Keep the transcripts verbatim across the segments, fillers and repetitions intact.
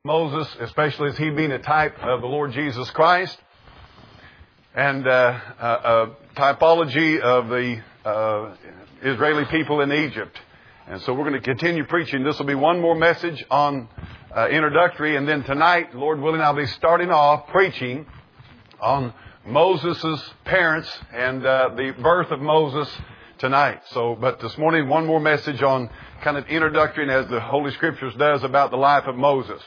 Moses, especially as he being a type of the Lord Jesus Christ, and uh, a, a typology of the uh, Israeli people in Egypt. And so we're going to continue preaching. This will be one more message on uh, introductory, and then tonight, Lord willing, I'll be starting off preaching on Moses' parents and uh, the birth of Moses tonight. So, but this morning, one more message on kind of introductory, as the Holy Scriptures does, about the life of Moses.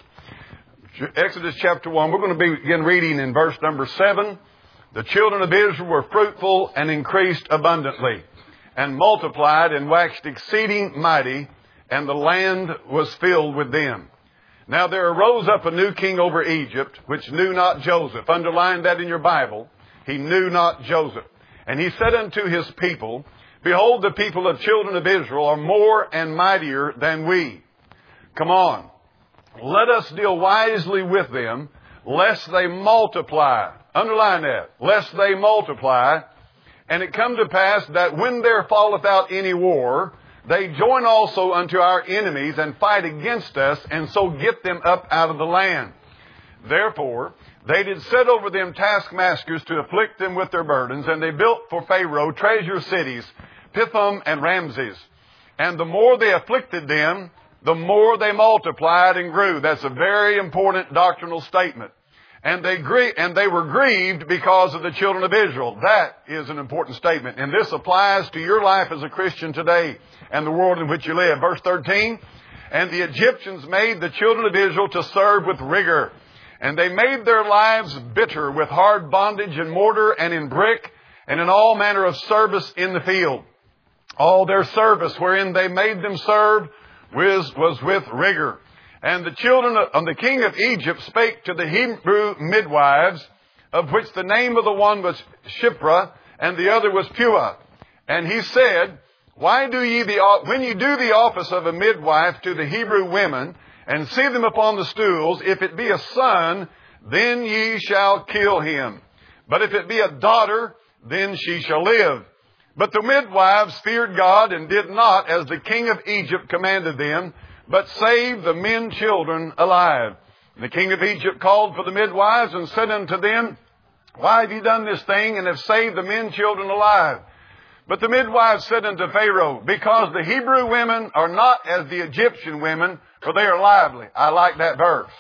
Exodus chapter one, we're going to begin reading in verse number seven. The children of Israel were fruitful and increased abundantly, and multiplied and waxed exceeding mighty, and the land was filled with them. Now there arose up a new king over Egypt, which knew not Joseph. Underline that in your Bible. He knew not Joseph. And he said unto his people, Behold, the people of children of Israel are more and mightier than we. Come on. Let us deal wisely with them, lest they multiply. Underline that. Lest they multiply. And it come to pass that when there falleth out any war, they join also unto our enemies and fight against us, and so get them up out of the land. Therefore, they did set over them taskmasters to afflict them with their burdens, and they built for Pharaoh treasure cities, Pithom and Ramses. And the more they afflicted them, the more they multiplied and grew. That's a very important doctrinal statement. And they grie- and they were grieved because of the children of Israel. That is an important statement. And this applies to your life as a Christian today and the world in which you live. Verse thirteen, And the Egyptians made the children of Israel to serve with rigor. And they made their lives bitter with hard bondage in mortar and in brick and in all manner of service in the field. All their service wherein they made them serve was, was with rigor. And the children of the king of Egypt spake to the Hebrew midwives, of which the name of the one was Shiphrah, and the other was Puah. And he said, Why do ye the, when ye do the office of a midwife to the Hebrew women, and see them upon the stools, if it be a son, then ye shall kill him. But if it be a daughter, then she shall live. But the midwives feared God, and did not as the king of Egypt commanded them, but saved the men children alive. And the king of Egypt called for the midwives, and said unto them, Why have ye done this thing, and have saved the men children alive? But the midwives said unto Pharaoh, Because the Hebrew women are not as the Egyptian women, for they are lively. I like that verse.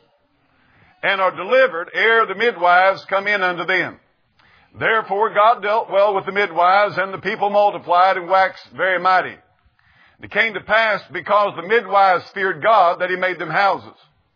And are delivered ere the midwives come in unto them. Therefore God dealt well with the midwives, and the people multiplied and waxed very mighty. It came to pass, because the midwives feared God, that he made them houses.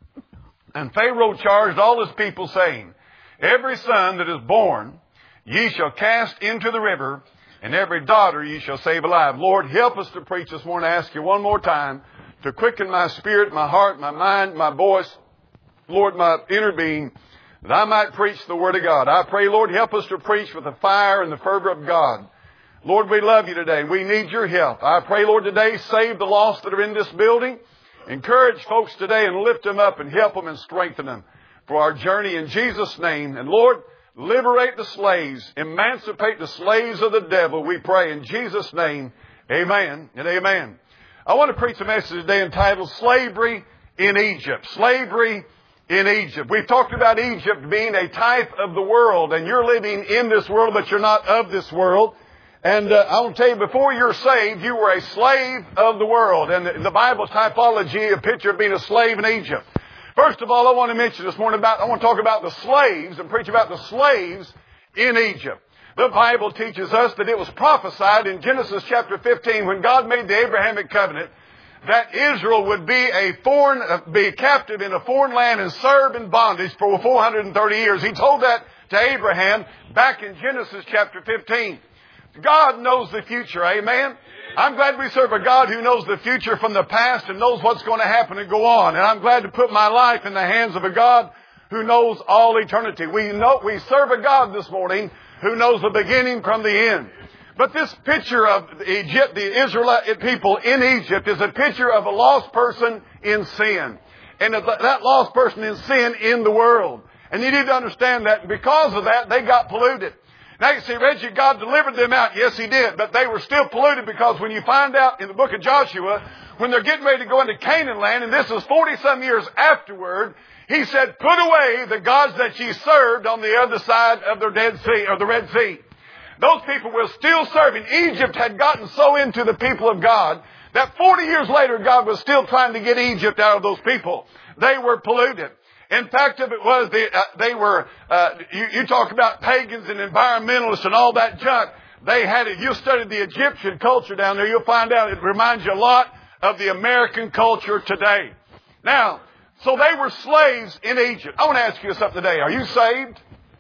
And Pharaoh charged all his people, saying, Every son that is born ye shall cast into the river, and every daughter ye shall save alive. Lord, help us to preach this morning. I ask you one more time to quicken my spirit, my heart, my mind, my voice, Lord, my inner being, that I might preach the Word of God. I pray, Lord, help us to preach with the fire and the fervor of God. Lord, we love you today. We need your help. I pray, Lord, today, save the lost that are in this building. Encourage folks today and lift them up and help them and strengthen them for our journey in Jesus' name. And Lord, liberate the slaves. Emancipate the slaves of the devil, we pray in Jesus' name. Amen and amen. I want to preach a message today entitled Slavery in Egypt. Slavery in Egypt. We've talked about Egypt being a type of the world, and you're living in this world, but you're not of this world. And uh, I want to tell you, before you're saved, you were a slave of the world. And the, the Bible's typology, a picture of being a slave in Egypt. First of all, I want to mention this morning about, I want to talk about the slaves and preach about the slaves in Egypt. The Bible teaches us that it was prophesied in Genesis chapter fifteen, when God made the Abrahamic covenant, that Israel would be a foreign, uh, be captive in a foreign land and serve in bondage for four hundred thirty years. He told that to Abraham back in Genesis chapter fifteen. God knows the future, amen? I'm glad we serve a God who knows the future from the past and knows what's going to happen and go on. And I'm glad to put my life in the hands of a God who knows all eternity. We know, we serve a God this morning who knows the beginning from the end. But this picture of Egypt, the Israelite people in Egypt, is a picture of a lost person in sin. And that lost person in sin in the world. And you need to understand that because of that, they got polluted. Now you say, Reggie, God delivered them out. Yes, He did. But they were still polluted, because when you find out in the book of Joshua, when they're getting ready to go into Canaan land, and this is forty-some years afterward, He said, put away the gods that ye served on the other side of the Dead Sea, or the Red Sea. Those people were still serving. Egypt had gotten so into the people of God that forty years later, God was still trying to get Egypt out of those people. They were polluted. In fact, if it was, they, uh, they were, uh, you, you talk about pagans and environmentalists and all that junk. They had it. You studied the Egyptian culture down there, you'll find out it reminds you a lot of the American culture today. Now, so they were slaves in Egypt. I want to ask you something today. Are you saved?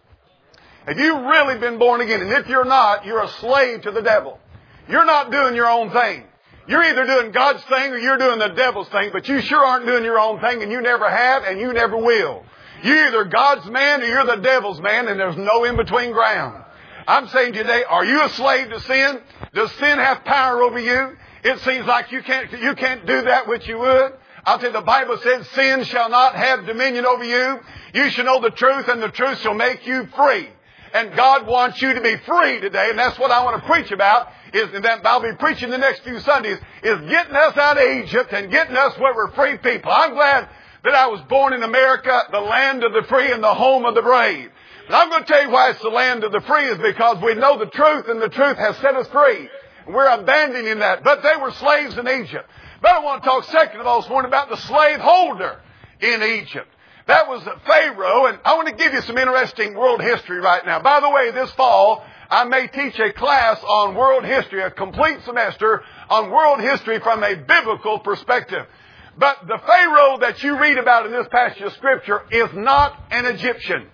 Have you really been born again? And if you're not, you're a slave to the devil. You're not doing your own thing. You're either doing God's thing or you're doing the devil's thing, but you sure aren't doing your own thing, and you never have and you never will. You're either God's man or you're the devil's man, and there's no in-between ground. I'm saying today, are you a slave to sin? Does sin have power over you? It seems like you can't, you can't do that which you would. I'll tell you, the Bible says sin shall not have dominion over you. You shall know the truth, and the truth shall make you free. And God wants you to be free today, and that's what I want to preach about, is, and that I'll be preaching the next few Sundays, is getting us out of Egypt and getting us where we're free people. I'm glad that I was born in America, the land of the free and the home of the brave. But I'm going to tell you why it's the land of the free, is because we know the truth, and the truth has set us free. And we're abandoning that. But they were slaves in Egypt. But I want to talk second of all this morning about the slave holder in Egypt. That was Pharaoh, and I want to give you some interesting world history right now. By the way, this fall, I may teach a class on world history, a complete semester on world history from a biblical perspective. But the Pharaoh that you read about in this passage of Scripture is not an Egyptian.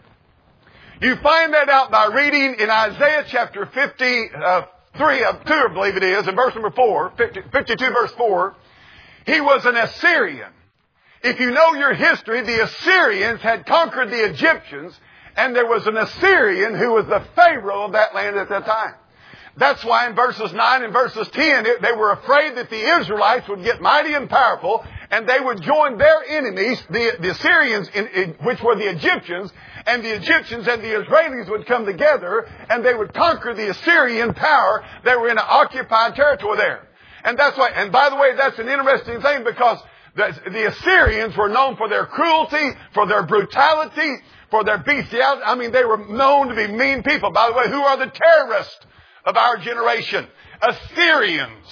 You find that out by reading in Isaiah chapter fifty-three, uh, two, I believe it is, in verse number four, fifty, fifty-two verse four. He was an Assyrian. If you know your history, the Assyrians had conquered the Egyptians, and there was an Assyrian who was the Pharaoh of that land at that time. That's why in verses nine and verses ten, it, they were afraid that the Israelites would get mighty and powerful, and they would join their enemies, the, the Assyrians, in, in, which were the Egyptians, and the Egyptians and the Israelis would come together, and they would conquer the Assyrian power that were in an occupied territory there. And that's why, and by the way, that's an interesting thing, because the, the Assyrians were known for their cruelty, for their brutality, for their bestiality. I mean, they were known to be mean people. By the way, who are the terrorists of our generation? Assyrians.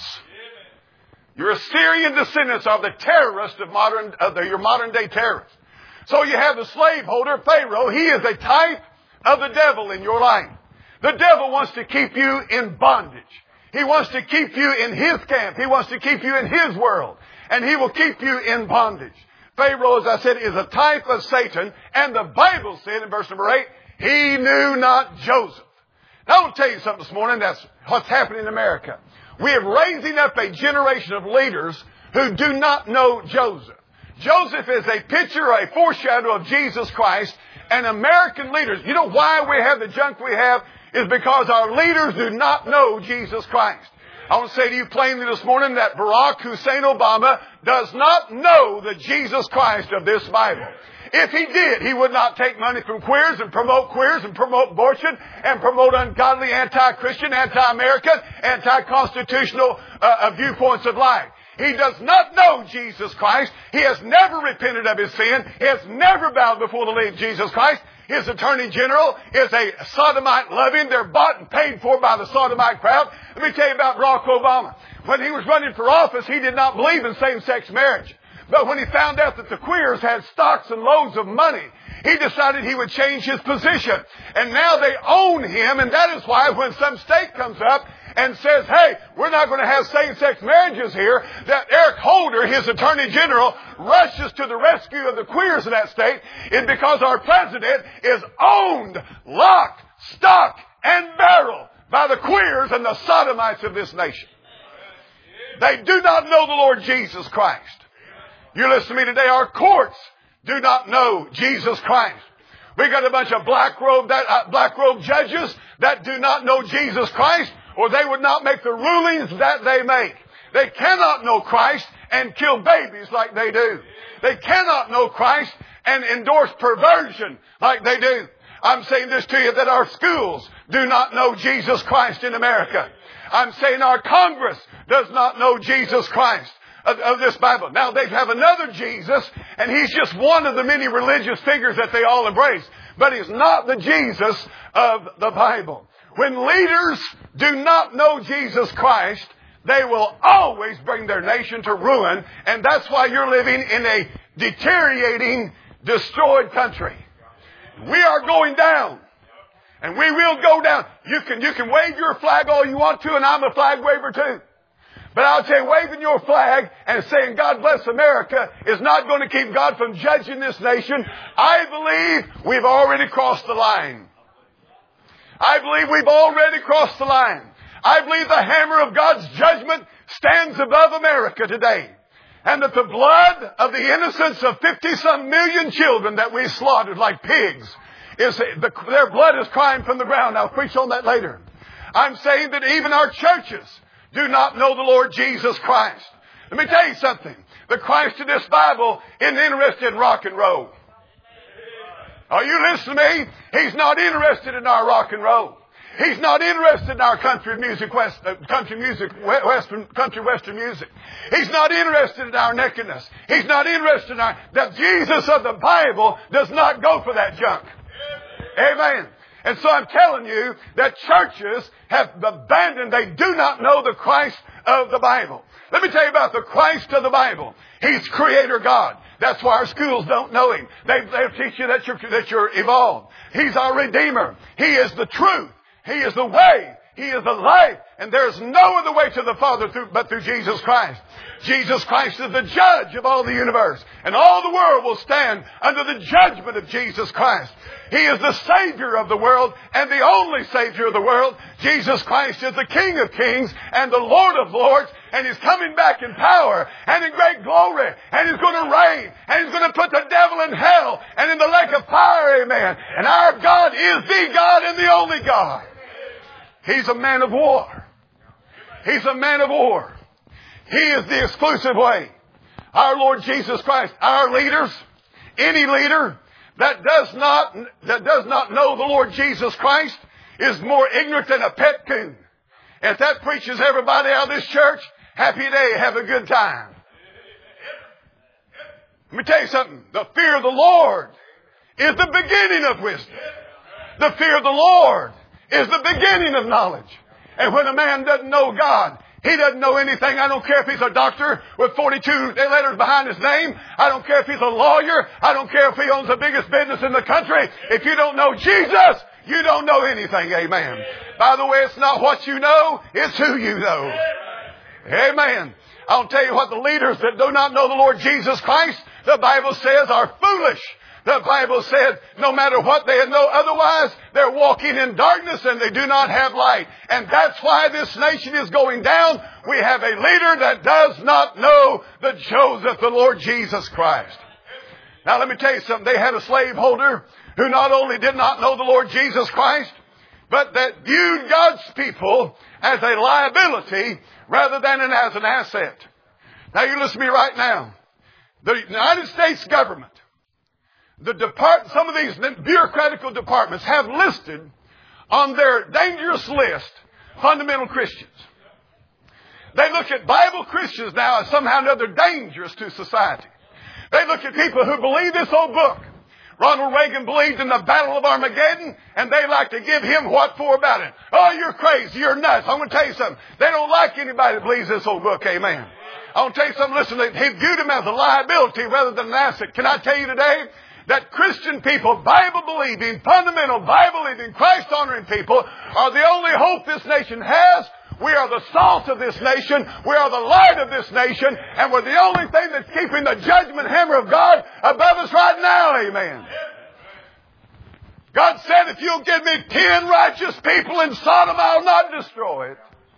Your Assyrian descendants are the terrorists of modern, of the, your modern day terrorists. So you have the slaveholder, Pharaoh. He is a type of the devil in your life. The devil wants to keep you in bondage. He wants to keep you in his camp. He wants to keep you in his world. And he will keep you in bondage. Pharaoh, as I said, is a type of Satan. And the Bible said in verse number eight, he knew not Joseph. Now I want to tell you something this morning. That's what's happening in America. We are raising up a generation of leaders who do not know Joseph. Joseph is a picture, a foreshadow of Jesus Christ. And American leaders, you know why we have the junk we have? Is because our leaders do not know Jesus Christ. I want to say to you plainly this morning that Barack Hussein Obama does not know the Jesus Christ of this Bible. If he did, he would not take money from queers and promote queers and promote abortion and promote ungodly, anti-Christian, anti-American, anti-constitutional uh, viewpoints of life. He does not know Jesus Christ. He has never repented of his sin. He has never bowed before the Lord Jesus Christ. His attorney general is a sodomite loving. They're bought and paid for by the sodomite crowd. Let me tell you about Barack Obama. When he was running for office, he did not believe in same-sex marriage. But when he found out that the queers had stocks and loads of money, he decided he would change his position. And now they own him, and that is why when some state comes up and says, hey, we're not going to have same-sex marriages here, that Eric Holder, his attorney general, rushes to the rescue of the queers in that state, is because our president is owned, lock, stock, and barrel by the queers and the sodomites of this nation. They do not know the Lord Jesus Christ. You listen to me today, our courts do not know Jesus Christ. We got a bunch of black robe, that, uh, black robe judges that do not know Jesus Christ, or they would not make the rulings that they make. They cannot know Christ and kill babies like they do. They cannot know Christ and endorse perversion like they do. I'm saying this to you, that our schools do not know Jesus Christ in America. I'm saying our Congress does not know Jesus Christ of, of this Bible. Now, they have another Jesus, and he's just one of the many religious figures that they all embrace. But he's not the Jesus of the Bible. When leaders do not know Jesus Christ, they will always bring their nation to ruin. And that's why you're living in a deteriorating, destroyed country. We are going down. And we will go down. You can, you can wave your flag all you want to, and I'm a flag waver too. But I'll tell you, waving your flag and saying God bless America is not going to keep God from judging this nation. I believe we've already crossed the line. I believe we've already crossed the line. I believe the hammer of God's judgment stands above America today. And that the blood of the innocents of fifty-some million children that we slaughtered like pigs, is the, their blood is crying from the ground. I'll preach on that later. I'm saying that even our churches do not know the Lord Jesus Christ. Let me tell you something. The Christ of this Bible isn't interested in rock and roll. Are you listening to me? He's not interested in our rock and roll. He's not interested in our country music, west, uh, country music, western, country western music. He's not interested in our nakedness. He's not interested in our, the Jesus of the Bible does not go for that junk. Amen. And so I'm telling you that churches have abandoned, they do not know the Christ of the Bible. Let me tell you about the Christ of the Bible. He's Creator God. That's why our schools don't know Him. They, they teach you that you're, that you're evolved. He's our Redeemer. He is the truth. He is the way. He is the life. And there's no other way to the Father through, but through Jesus Christ. Jesus Christ is the judge of all the universe. And all the world will stand under the judgment of Jesus Christ. He is the Savior of the world and the only Savior of the world. Jesus Christ is the King of kings and the Lord of lords. And He's coming back in power and in great glory. And He's going to reign. And He's going to put the devil in hell and in the lake of fire. Amen. And our God is the God and the only God. He's a man of war. He's a man of war. He is the exclusive way. Our Lord Jesus Christ, our leaders, any leader that does not, that does not know the Lord Jesus Christ is more ignorant than a pet coon. And if that preaches everybody out of this church, happy day, have a good time. Let me tell you something. The fear of the Lord is the beginning of wisdom. The fear of the Lord is the beginning of knowledge. And when a man doesn't know God, he doesn't know anything. I don't care if he's a doctor with forty-two letters behind his name. I don't care if he's a lawyer. I don't care if he owns the biggest business in the country. If you don't know Jesus, you don't know anything. Amen. By the way, it's not what you know, it's who you know. Amen. I'll tell you what, the leaders that do not know the Lord Jesus Christ, the Bible says, are foolish. The Bible said, no matter what they know otherwise, they're walking in darkness and they do not have light. And that's why this nation is going down. We have a leader that does not know the Joseph, the Lord Jesus Christ. Now let me tell you something. They had a slaveholder who not only did not know the Lord Jesus Christ, but that viewed God's people as a liability rather than as an asset. Now you listen to me right now. The United States government, The depart, some of these bureaucratical departments have listed on their dangerous list fundamental Christians. They look at Bible Christians now as somehow or another dangerous to society. They look at people who believe this old book. Ronald Reagan believed in the Battle of Armageddon, and they like to give him what for about it. Oh, you're crazy. You're nuts. I'm going to tell you something. They don't like anybody that believes this old book. Amen. I want to tell you something. Listen, he viewed him as a liability rather than an asset. Can I tell you today that Christian people, Bible-believing, fundamental Bible-believing, Christ-honoring people are the only hope this nation has? We are the salt of this nation. We are the light of this nation. And we're the only thing that's keeping the judgment hammer of God above us right now. Amen. God said, if you'll give me ten righteous people in Sodom, I'll not destroy it.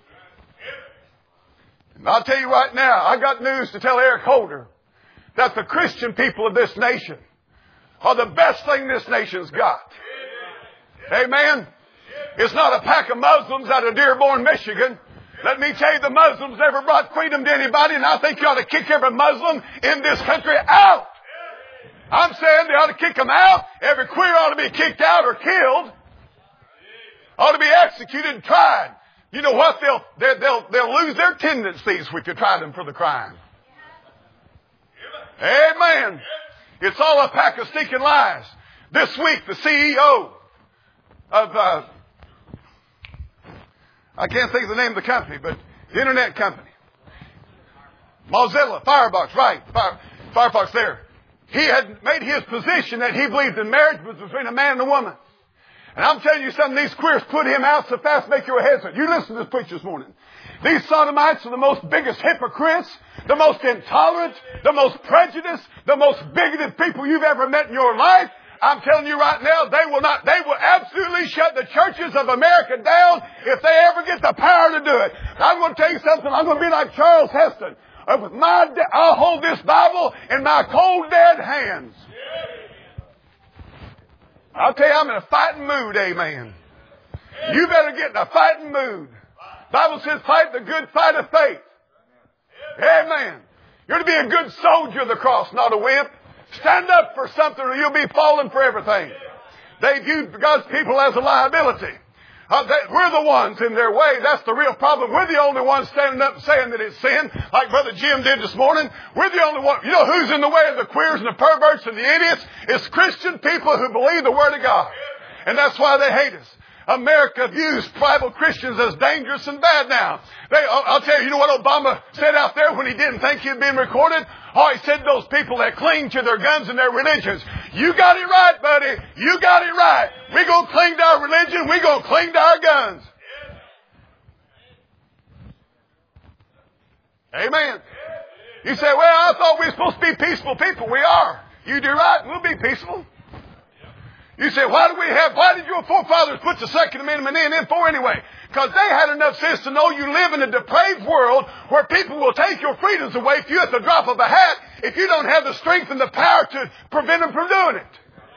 And I'll tell you right now, I got news to tell Eric Holder, that the Christian people of this nation are the best thing this nation's got. Amen. It's not a pack of Muslims out of Dearborn, Michigan. Let me tell you, the Muslims never brought freedom to anybody, and I think you ought to kick every Muslim in this country out. I'm saying they ought to kick them out. Every queer ought to be kicked out or killed. Ought to be executed and tried. You know what? They'll, they'll, they'll, they'll lose their tendencies if you try them for the crime. Amen. It's all a pack of stinking lies. This week, the C E O of, uh, I can't think of the name of the company, but the internet company. Mozilla, Firefox, right. Fire, Firefox there. He had made his position that he believed in marriage was between a man and a woman. And I'm telling you something, these queers put him out so fast make your head swim. You listen to this preacher this morning. These sodomites are the most biggest hypocrites, the most intolerant, the most prejudiced, the most bigoted people you've ever met in your life. I'm telling you right now, they will not, they will absolutely shut the churches of America down if they ever get the power to do it. I'm going to tell you something, I'm going to be like Charles Heston. With my, I'll hold this Bible in my cold dead hands. I'll tell you, I'm in a fighting mood, amen. You better get in a fighting mood. The Bible says fight the good fight of faith. Amen. You're to be a good soldier of the cross, not a wimp. Stand up for something or you'll be falling for everything. They view God's people as a liability. Uh, they, we're the ones in their way. That's the real problem. We're the only ones standing up and saying that it's sin, like Brother Jim did this morning. We're the only one. You know who's in the way of the queers and the perverts and the idiots? It's Christian people who believe the Word of God. And that's why they hate us. America views tribal Christians as dangerous and bad now. They, I'll tell you, you know what Obama said out there when he didn't think he'd been recorded? Oh, he said those people that cling to their guns and their religions. You got it right, buddy. You got it right. We're going to cling to our religion. We're going to cling to our guns. Amen. You say, well, I thought we were supposed to be peaceful people. We are. You do right, we'll be peaceful. You say, why do we have, why did your forefathers put the Second Amendment in, in for anyway? Because they had enough sense to know you live in a depraved world where people will take your freedoms away from you at the drop of a hat if you don't have the strength and the power to prevent them from doing it.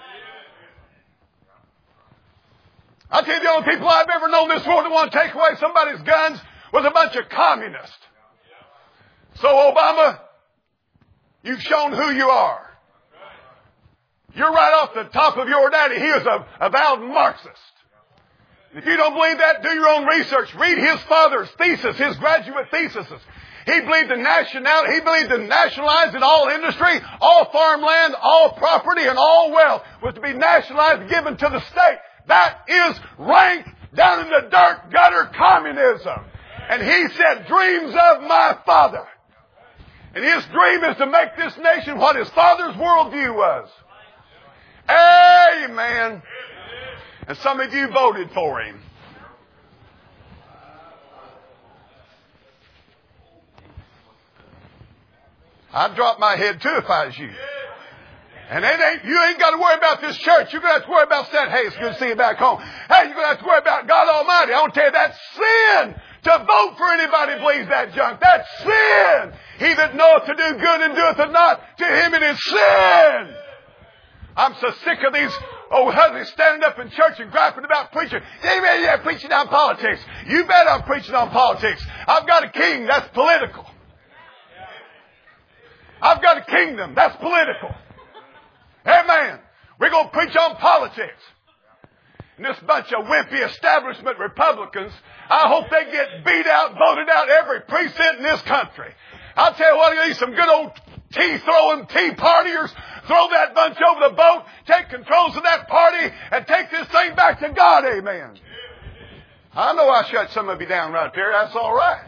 I'll tell you, the only people I've ever known in this world that want to take away somebody's guns was a bunch of communists. So, Obama, you've shown who you are. You're right off the top of your daddy. He was a avowed Marxist. If you don't believe that, do your own research. Read his father's thesis, his graduate theses. He believed in national, he believed in nationalizing all industry, all farmland, all property, and all wealth was to be nationalized and given to the state. That is rank down in the dirt gutter communism. And he said, dreams of my father. And his dream is to make this nation what his father's worldview was. Amen. And some of you voted for him. I'd drop my head too if I was you. And it ain't, you ain't got to worry about this church. You're going to have to worry about saying, hey, it's good to see you back home. Hey, you're going to have to worry about God Almighty. I want to tell you, that's sin. To vote for anybody who believes that junk. That's sin. He that knoweth to do good and doeth it not, to him it is sin. I'm so sick of these oh husbands standing up in church and griping about preaching. Hey, man, you're preaching on politics. You bet I'm preaching on politics. I've got a king. That's political. I've got a kingdom. That's political. Amen. We're going to preach on politics. And this bunch of wimpy establishment Republicans, I hope they get beat out, voted out every precinct in this country. I'll tell you what, I need some good old tea-throwing tea partiers. Throw that bunch over the boat, take controls of that party, and take this thing back to God. Amen. I know I shut some of you down right there. That's all right.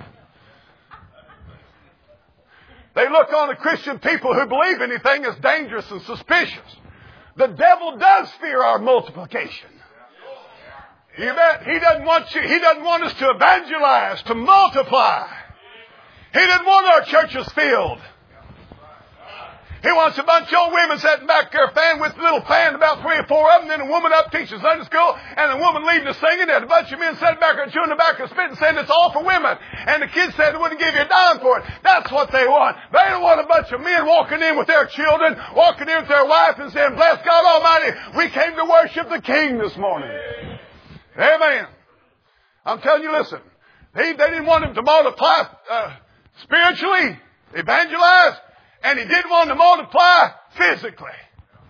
They look on the Christian people who believe anything as dangerous and suspicious. The devil does fear our multiplication. You bet. He doesn't want you, he doesn't want us to evangelize, to multiply. He doesn't want our churches filled. He wants a bunch of old women sitting back there fan with a little fan, about three or four of them, then a woman up teaching Sunday school, and a woman leading the singing, and a bunch of men sitting back there chewing tobacco, spitting, saying it's all for women. And the kids said they wouldn't give you a dime for it. That's what they want. They don't want a bunch of men walking in with their children, walking in with their wife and saying, bless God Almighty, we came to worship the King this morning. Amen. I'm telling you, listen, they, they didn't want him to multiply uh, spiritually, evangelize, and he didn't want to multiply physically.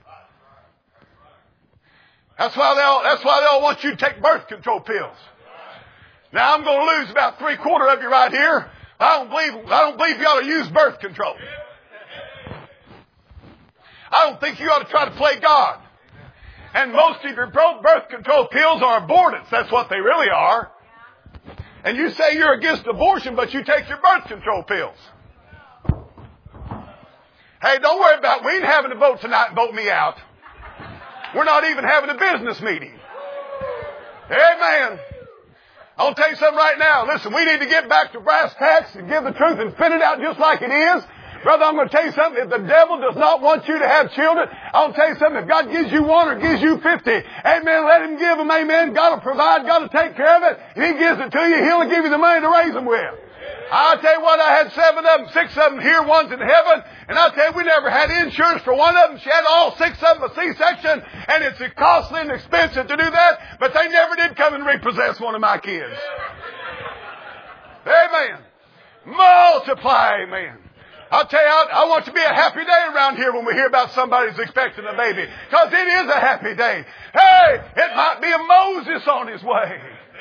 That's why they all, that's why they all want you to take birth control pills. Now I'm going to lose about three quarter of you right here. I don't believe, I don't believe you ought to use birth control. I don't think you ought to try to play God. And most of your birth control pills are abortives. That's what they really are. And you say you're against abortion, but you take your birth control pills. Hey, don't worry about it. We ain't having a vote tonight and vote me out. We're not even having a business meeting. Amen. I'll tell you something right now. Listen, we need to get back to brass tacks and give the truth and spit it out just like it is. Brother, I'm going to tell you something. If the devil does not want you to have children, I'll tell you something. If God gives you one or gives you fifty, amen, let him give them, amen. God will provide. God will take care of it. If he gives it to you, he'll give you the money to raise them with. I'll tell you what, I had seven of them, six of them here, one's in heaven. And I'll tell you, we never had insurance for one of them. She had all six of them a C-section. And it's costly and expensive to do that. But they never did come and repossess one of my kids. Amen. Multiply, amen. I'll tell you, I want to be a happy day around here when we hear about somebody who's expecting a baby. Because it is a happy day. Hey, it might be a Moses on his way.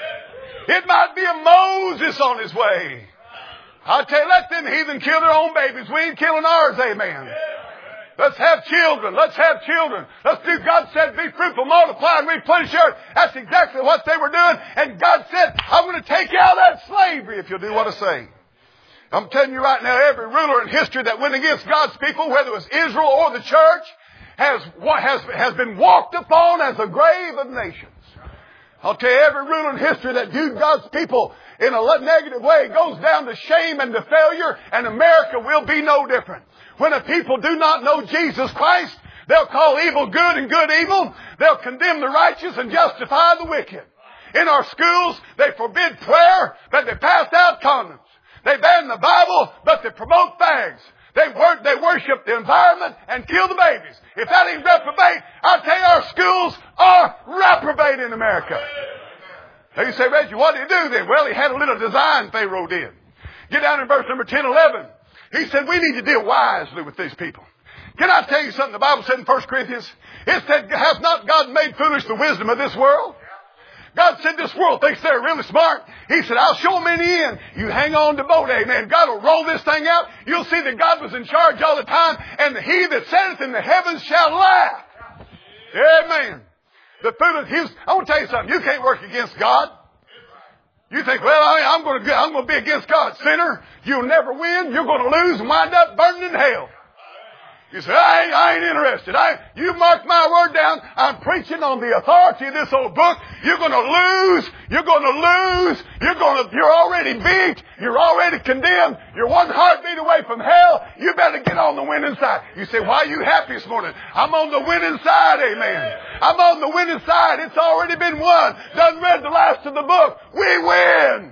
It might be a Moses on his way. I'll tell you, let them heathen kill their own babies. We ain't killing ours, amen. Let's have children. Let's have children. Let's do, God said, be fruitful, multiply, and replenish the earth. That's exactly what they were doing. And God said, I'm going to take you out of that slavery if you'll do what I say. I'm telling you right now, every ruler in history that went against God's people, whether it was Israel or the church, has, has, has been walked upon as a grave of nations. I'll tell you, every ruler in history that viewed God's people in a negative way goes down to shame and to failure, and America will be no different. When a people do not know Jesus Christ, they'll call evil good and good evil. They'll condemn the righteous and justify the wicked. In our schools, they forbid prayer, but they pass out condoms. They ban the Bible, but they promote fags. They, wor- they worship the environment and kill the babies. If that ain't reprobate, I'll tell you our schools are reprobate in America. Now you say, Reggie, what did he do then? Well, he had a little design Pharaoh did. Get down in verse number ten, eleven. He said, we need to deal wisely with these people. Can I tell you something the Bible said in First Corinthians? It said, has not God made foolish the wisdom of this world? God said this world thinks they're really smart. He said, I'll show them in the end. You hang on to boat, amen. God will roll this thing out. You'll see that God was in charge all the time. And he that sitteth in the heavens shall laugh. Amen. The foolish, he was, I want to tell you something. You can't work against God. You think, well, I, I'm going to I'm going to be against God. Sinner, you'll never win. You're going to lose and wind up burning in hell. You say, I ain't, I ain't interested. I, you mark my word down. I'm preaching on the authority of this old book. You're going to lose. You're going to lose. You're going to, you're already beat. You're already condemned. You're one heartbeat away from hell. You better get on the winning side. You say, why are you happy this morning? I'm on the winning side, amen. I'm on the winning side. It's already been won. Done read the last of the book. We win.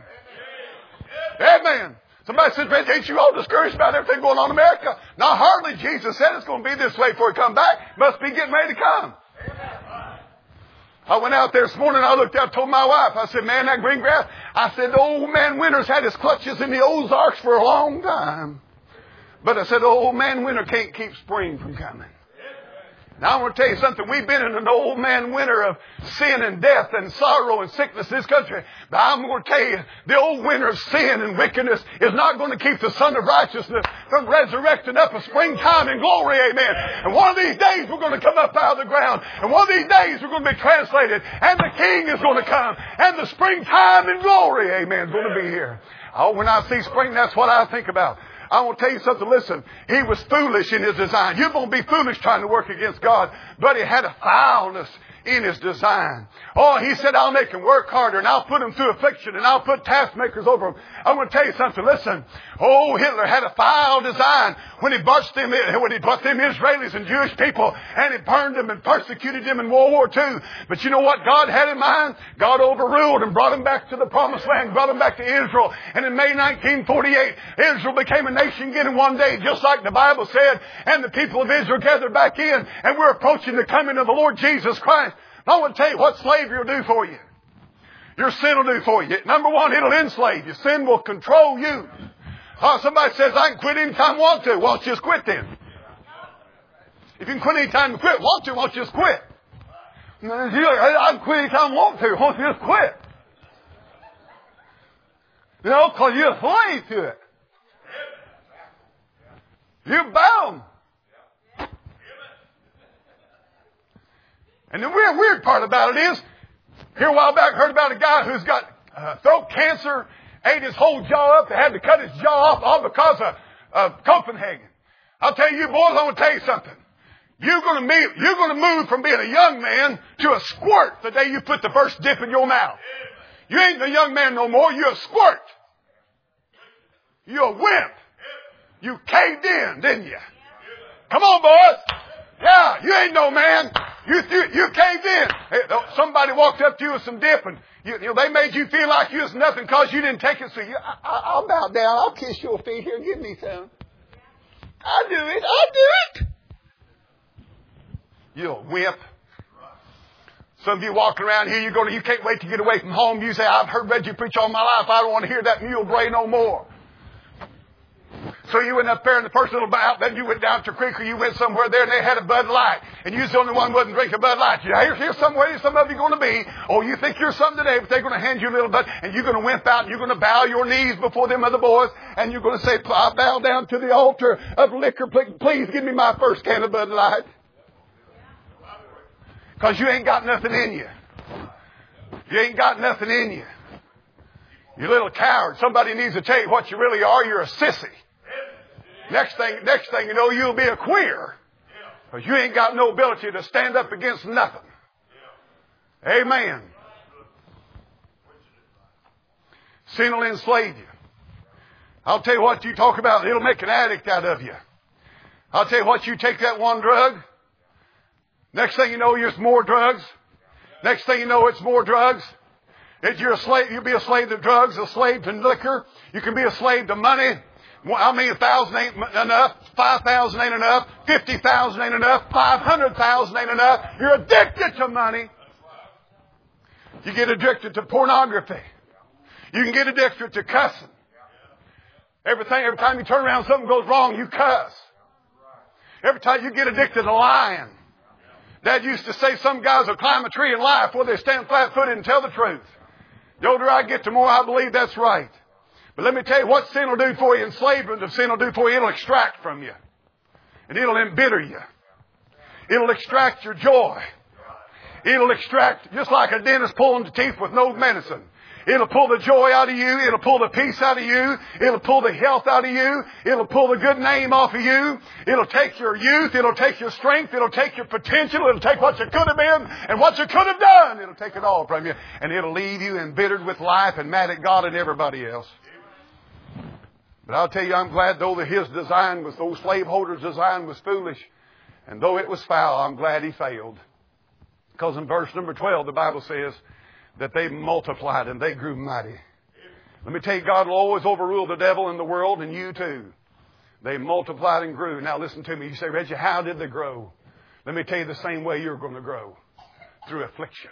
Amen. Somebody says, ain't you all discouraged about everything going on in America? Not hardly. Jesus said it's going to be this way before he come back. Must be getting ready to come. I went out there this morning. I looked out, told my wife. I said, man, that green grass. I said, the old man Winter's had his clutches in the Ozarks for a long time. But I said, the old man Winter can't keep spring from coming. Now, I want to tell you something. We've been in an old man winter of sin and death and sorrow and sickness in this country. But I'm going to tell you, the old winter of sin and wickedness is not going to keep the Son of Righteousness from resurrecting up a springtime in glory, amen. And one of these days we're going to come up out of the ground. And one of these days we're going to be translated. And the King is going to come. And the springtime in glory, amen, is going to be here. Oh, when I see spring, that's what I think about. I want to tell you something. Listen, he was foolish in his design. You're going to be foolish trying to work against God. But he had a foulness in his design. Oh, he said, I'll make him work harder and I'll put him through affliction and I'll put taskmakers over him. I'm going to tell you something. Listen, oh, Hitler had a foul design when he butched them, when he brought them Israelis and Jewish people and he burned them and persecuted them in World War Two. But you know what God had in mind? God overruled and brought them back to the promised land, brought them back to Israel. And in May nineteen forty-eight, Israel became a nation again in one day, just like the Bible said. And the people of Israel gathered back in, and we're approaching the coming of the Lord Jesus Christ. I want to tell you what slavery will do for you. Your sin will do for you. Number one, it'll enslave you. Sin will control you. Oh, somebody says, I can quit anytime I want to. Well, just quit then. If you can quit anytime you quit, want to, won't you just quit? And then you're like, I can quit anytime I want to. I want to just quit. You know, because you're a slave to it. You're bound. And the weird, weird part about it is, here a while back, I heard about a guy who's got uh, throat cancer, ate his whole jaw up. They had to cut his jaw off all because of, of Copenhagen. I'll tell you, boys, I want to tell you something. You're going to move, you're going to move from being a young man to a squirt the day you put the first dip in your mouth. You ain't a young man no more. You're a squirt. You're a wimp. You caved in, didn't you? Come on, boys. Yeah, you ain't no man. You you, you caved in. Hey, somebody walked up to you with some dip, and you, you know, they made you feel like you was nothing because you didn't take it. So you, I, I, I'll bow down. I'll kiss your feet here. Give me some. I'll do it. I'll do it. You're a wimp. Some of you walking around here, you're going to, you can't wait to get away from home. You say, I've heard Reggie preach all my life. I don't want to hear that mule bray no more. So you went up there in the first little bout, then you went down to the creek or you went somewhere there and they had a Bud Light. And you was the only one who wasn't drinking Bud Light. Here's, here's somewhere some of you are going to be. Oh, you think you're something today, but they're going to hand you a little Bud and you're going to wimp out and you're going to bow your knees before them other boys and you're going to say, I bow down to the altar of liquor. Please give me my first can of Bud Light. Because you ain't got nothing in you. You ain't got nothing in you. You little coward. Somebody needs to tell you what you really are. You're a sissy. Next thing, next thing you know, you'll be a queer. Because you ain't got no ability to stand up against nothing. Amen. Sin will enslave you. I'll tell you what you talk about. It'll make an addict out of you. I'll tell you what, you take that one drug. Next thing you know, there's more drugs. Next thing you know, it's more drugs. If you're a slave, you'll be a slave to drugs, a slave to liquor. You can be a slave to money. I mean, a thousand ain't enough. Five thousand ain't enough. Fifty thousand ain't enough. Five hundred thousand ain't enough. You're addicted to money. You get addicted to pornography. You can get addicted to cussing. Everything, every time you turn around, something goes wrong, you cuss. Every time you get addicted to lying. Dad used to say some guys will climb a tree and lie before they stand flat-footed and tell the truth. The older I get, the more I believe that's right. But let me tell you what sin will do for you. Enslavement of sin will do for you. It'll extract from you. And it'll embitter you. It'll extract your joy. It'll extract, just like a dentist pulling the teeth with no medicine. It'll pull the joy out of you. It'll pull the peace out of you. It'll pull the health out of you. It'll pull the good name off of you. It'll take your youth. It'll take your strength. It'll take your potential. It'll take what you could have been and what you could have done. It'll take it all from you. And it'll leave you embittered with life and mad at God and everybody else. But I'll tell you, I'm glad though that his design was, those slaveholders' design was foolish. And though it was foul, I'm glad he failed. Because in verse number twelve, the Bible says that they multiplied and they grew mighty. Let me tell you, God will always overrule the devil in the world and you too. They multiplied and grew. Now listen to me. You say, Reggie, how did they grow? Let me tell you the same way you're going to grow. Through affliction.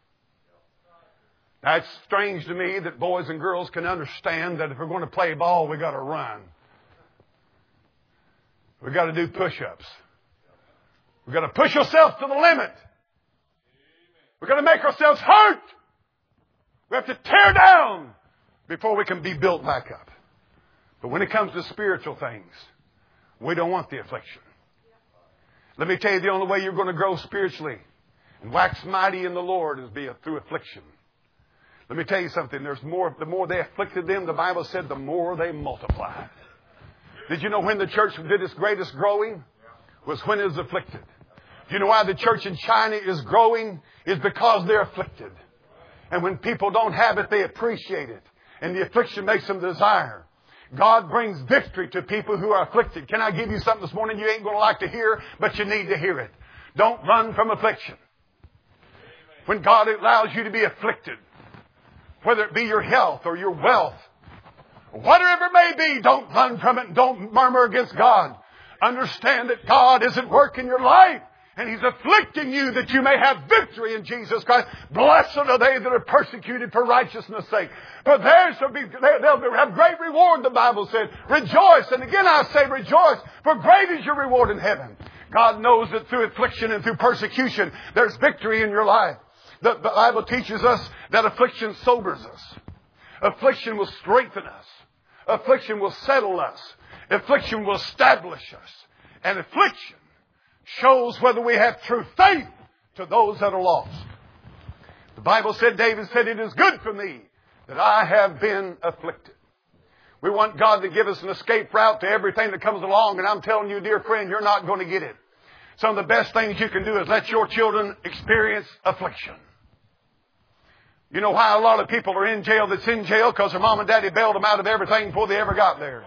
Now it's strange to me that boys and girls can understand that if we're going to play ball, we've got to run. We've got to do push-ups. We've got to push ourselves to the limit. We've got to make ourselves hurt. We have to tear down before we can be built back up. But when it comes to spiritual things, we don't want the affliction. Let me tell you, the only way you're going to grow spiritually and wax mighty in the Lord is be through affliction. Let me tell you something. There's more. The more they afflicted them, the Bible said, the more they multiplied. Did you know when the church did its greatest growing? Was when it was afflicted. Do you know why the church in China is growing? Is because they're afflicted. And when people don't have it, they appreciate it. And the affliction makes them desire. God brings victory to people who are afflicted. Can I give you something this morning you ain't going to like to hear, but you need to hear it? Don't run from affliction. When God allows you to be afflicted, whether it be your health or your wealth, whatever it may be, don't run from it and don't murmur against God. Understand that God is at work in your life. And He's afflicting you that you may have victory in Jesus Christ. Blessed are they that are persecuted for righteousness' sake. For theirs shall be, they'll have great reward, the Bible said. Rejoice. And again I say rejoice, for great is your reward in heaven. God knows that through affliction and through persecution, there's victory in your life. The, the Bible teaches us that affliction sobers us. Affliction will strengthen us. Affliction will settle us. Affliction will establish us. And affliction shows whether we have true faith to those that are lost. The Bible said, David said, it is good for me that I have been afflicted. We want God to give us an escape route to everything that comes along. And I'm telling you, dear friend, you're not going to get it. Some of the best things you can do is let your children experience affliction. You know why a lot of people are in jail that's in jail? Because their mom and daddy bailed them out of everything before they ever got there.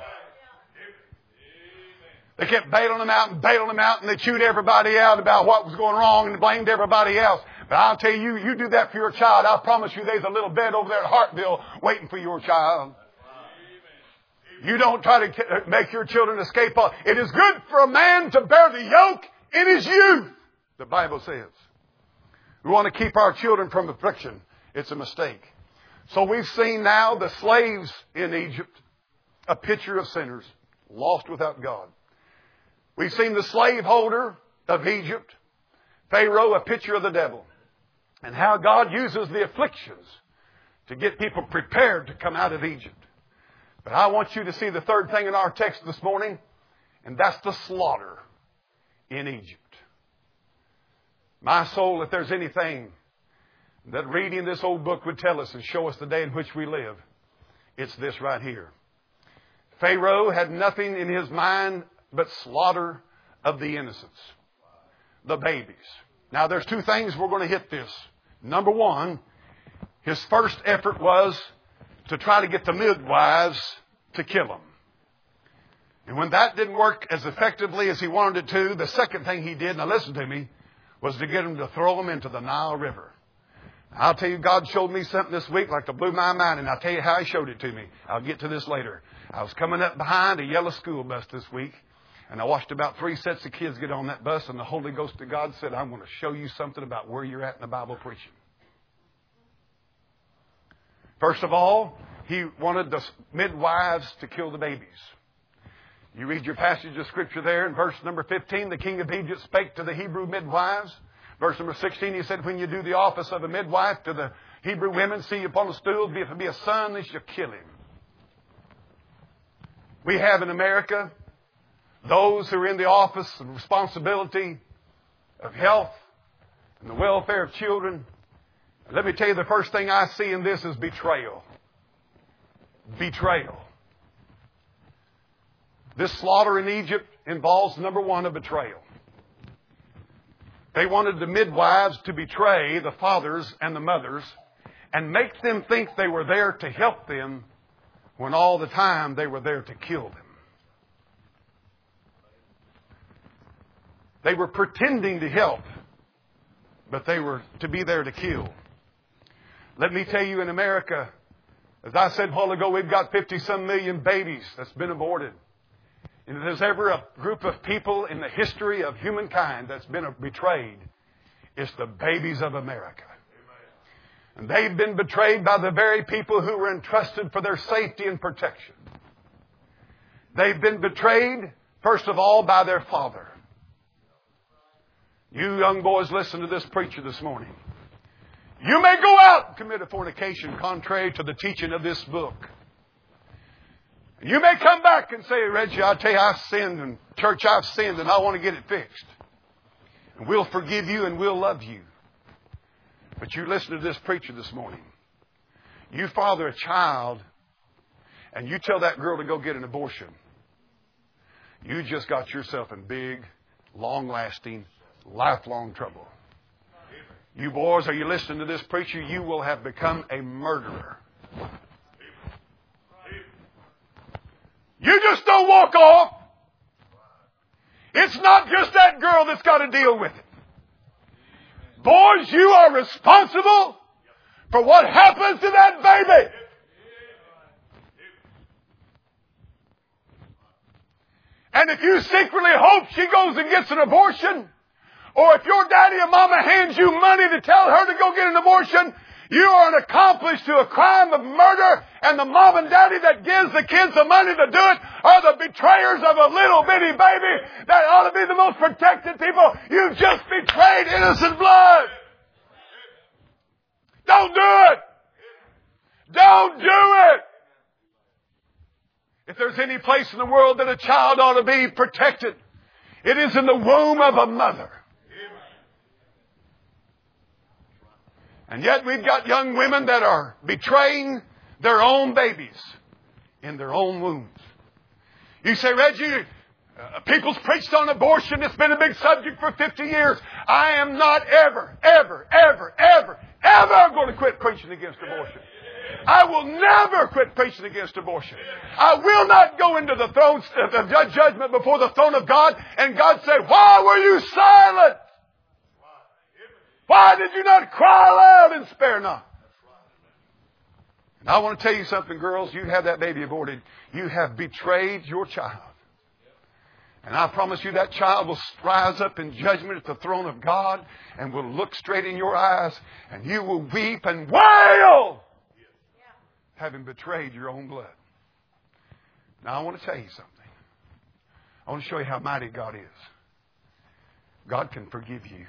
They kept bailing them out and bailing them out, and they chewed everybody out about what was going wrong and blamed everybody else. But I'll tell you, you do that for your child, I promise you there's a little bed over there at Hartville waiting for your child. You don't try to make your children escape. It is good for a man to bear the yoke in his youth, the Bible says. We want to keep our children from affliction. It's a mistake. So we've seen now the slaves in Egypt, a picture of sinners, lost without God. We've seen the slaveholder of Egypt, Pharaoh, a picture of the devil, and how God uses the afflictions to get people prepared to come out of Egypt. But I want you to see the third thing in our text this morning, and that's the slaughter in Egypt. My soul, if there's anything that reading this old book would tell us and show us the day in which we live, it's this right here. Pharaoh had nothing in his mind but slaughter of the innocents, the babies. Now there's two things we're going to hit this. Number one, his first effort was to try to get the midwives to kill them. And when that didn't work as effectively as he wanted it to, the second thing he did, now listen to me, was to get them to throw them into the Nile River. I'll tell you, God showed me something this week like to blew my mind, and I'll tell you how He showed it to me. I'll get to this later. I was coming up behind a yellow school bus this week, and I watched about three sets of kids get on that bus, and the Holy Ghost of God said, I'm going to show you something about where you're at in the Bible preaching. First of all, He wanted the midwives to kill the babies. You read your passage of Scripture there in verse number fifteen. The king of Egypt spake to the Hebrew midwives. Verse number sixteen, he said, when you do the office of a midwife to the Hebrew women, see upon a stool, if it be a son, they shall kill him. We have in America those who are in the office of responsibility of health and the welfare of children. Let me tell you, the first thing I see in this is betrayal. Betrayal. This slaughter in Egypt involves, number one, a betrayal. They wanted the midwives to betray the fathers and the mothers and make them think they were there to help them when all the time they were there to kill them. They were pretending to help, but they were to be there to kill. Let me tell you, in America, as I said a while ago, we've got fifty-some million babies that's been aborted. And if there's ever a group of people in the history of humankind that's been betrayed, it's the babies of America. And they've been betrayed by the very people who were entrusted for their safety and protection. They've been betrayed, first of all, by their father. You young boys, listen to this preacher this morning. You may go out and commit a fornication contrary to the teaching of this book. You may come back and say, Reggie, I tell you, I've sinned, and church, I've sinned, and I want to get it fixed. And we'll forgive you and we'll love you. But you listen to this preacher this morning. You father a child, and you tell that girl to go get an abortion. You just got yourself in big, long-lasting, lifelong trouble. You boys, are you listening to this preacher? You will have become a murderer. You just don't walk off. It's not just that girl that's got to deal with it. Boys, you are responsible for what happens to that baby. And if you secretly hope she goes and gets an abortion, or if your daddy or mama hands you money to tell her to go get an abortion, You are an accomplice to a crime of murder, and the mom and daddy that gives the kids the money to do it are the betrayers of a little bitty baby that ought to be the most protected people. You've just betrayed innocent blood. Don't do it. Don't do it. If there's any place in the world that a child ought to be protected, it is in the womb of a mother. And yet we've got young women that are betraying their own babies in their own wombs. You say, Reggie, uh, people's preached on abortion. It's been a big subject for fifty years. I am not ever, ever, ever, ever, ever going to quit preaching against abortion. I will never quit preaching against abortion. I will not go into the throne, the judgment before the throne of God, and God say, why were you silent? Why did you not cry loud and spare not? And I want to tell you something, girls. You have that baby aborted. You have betrayed your child. And I promise you that child will rise up in judgment at the throne of God and will look straight in your eyes, and you will weep and wail, having betrayed your own blood. Now I want to tell you something. I want to show you how mighty God is. God can forgive you.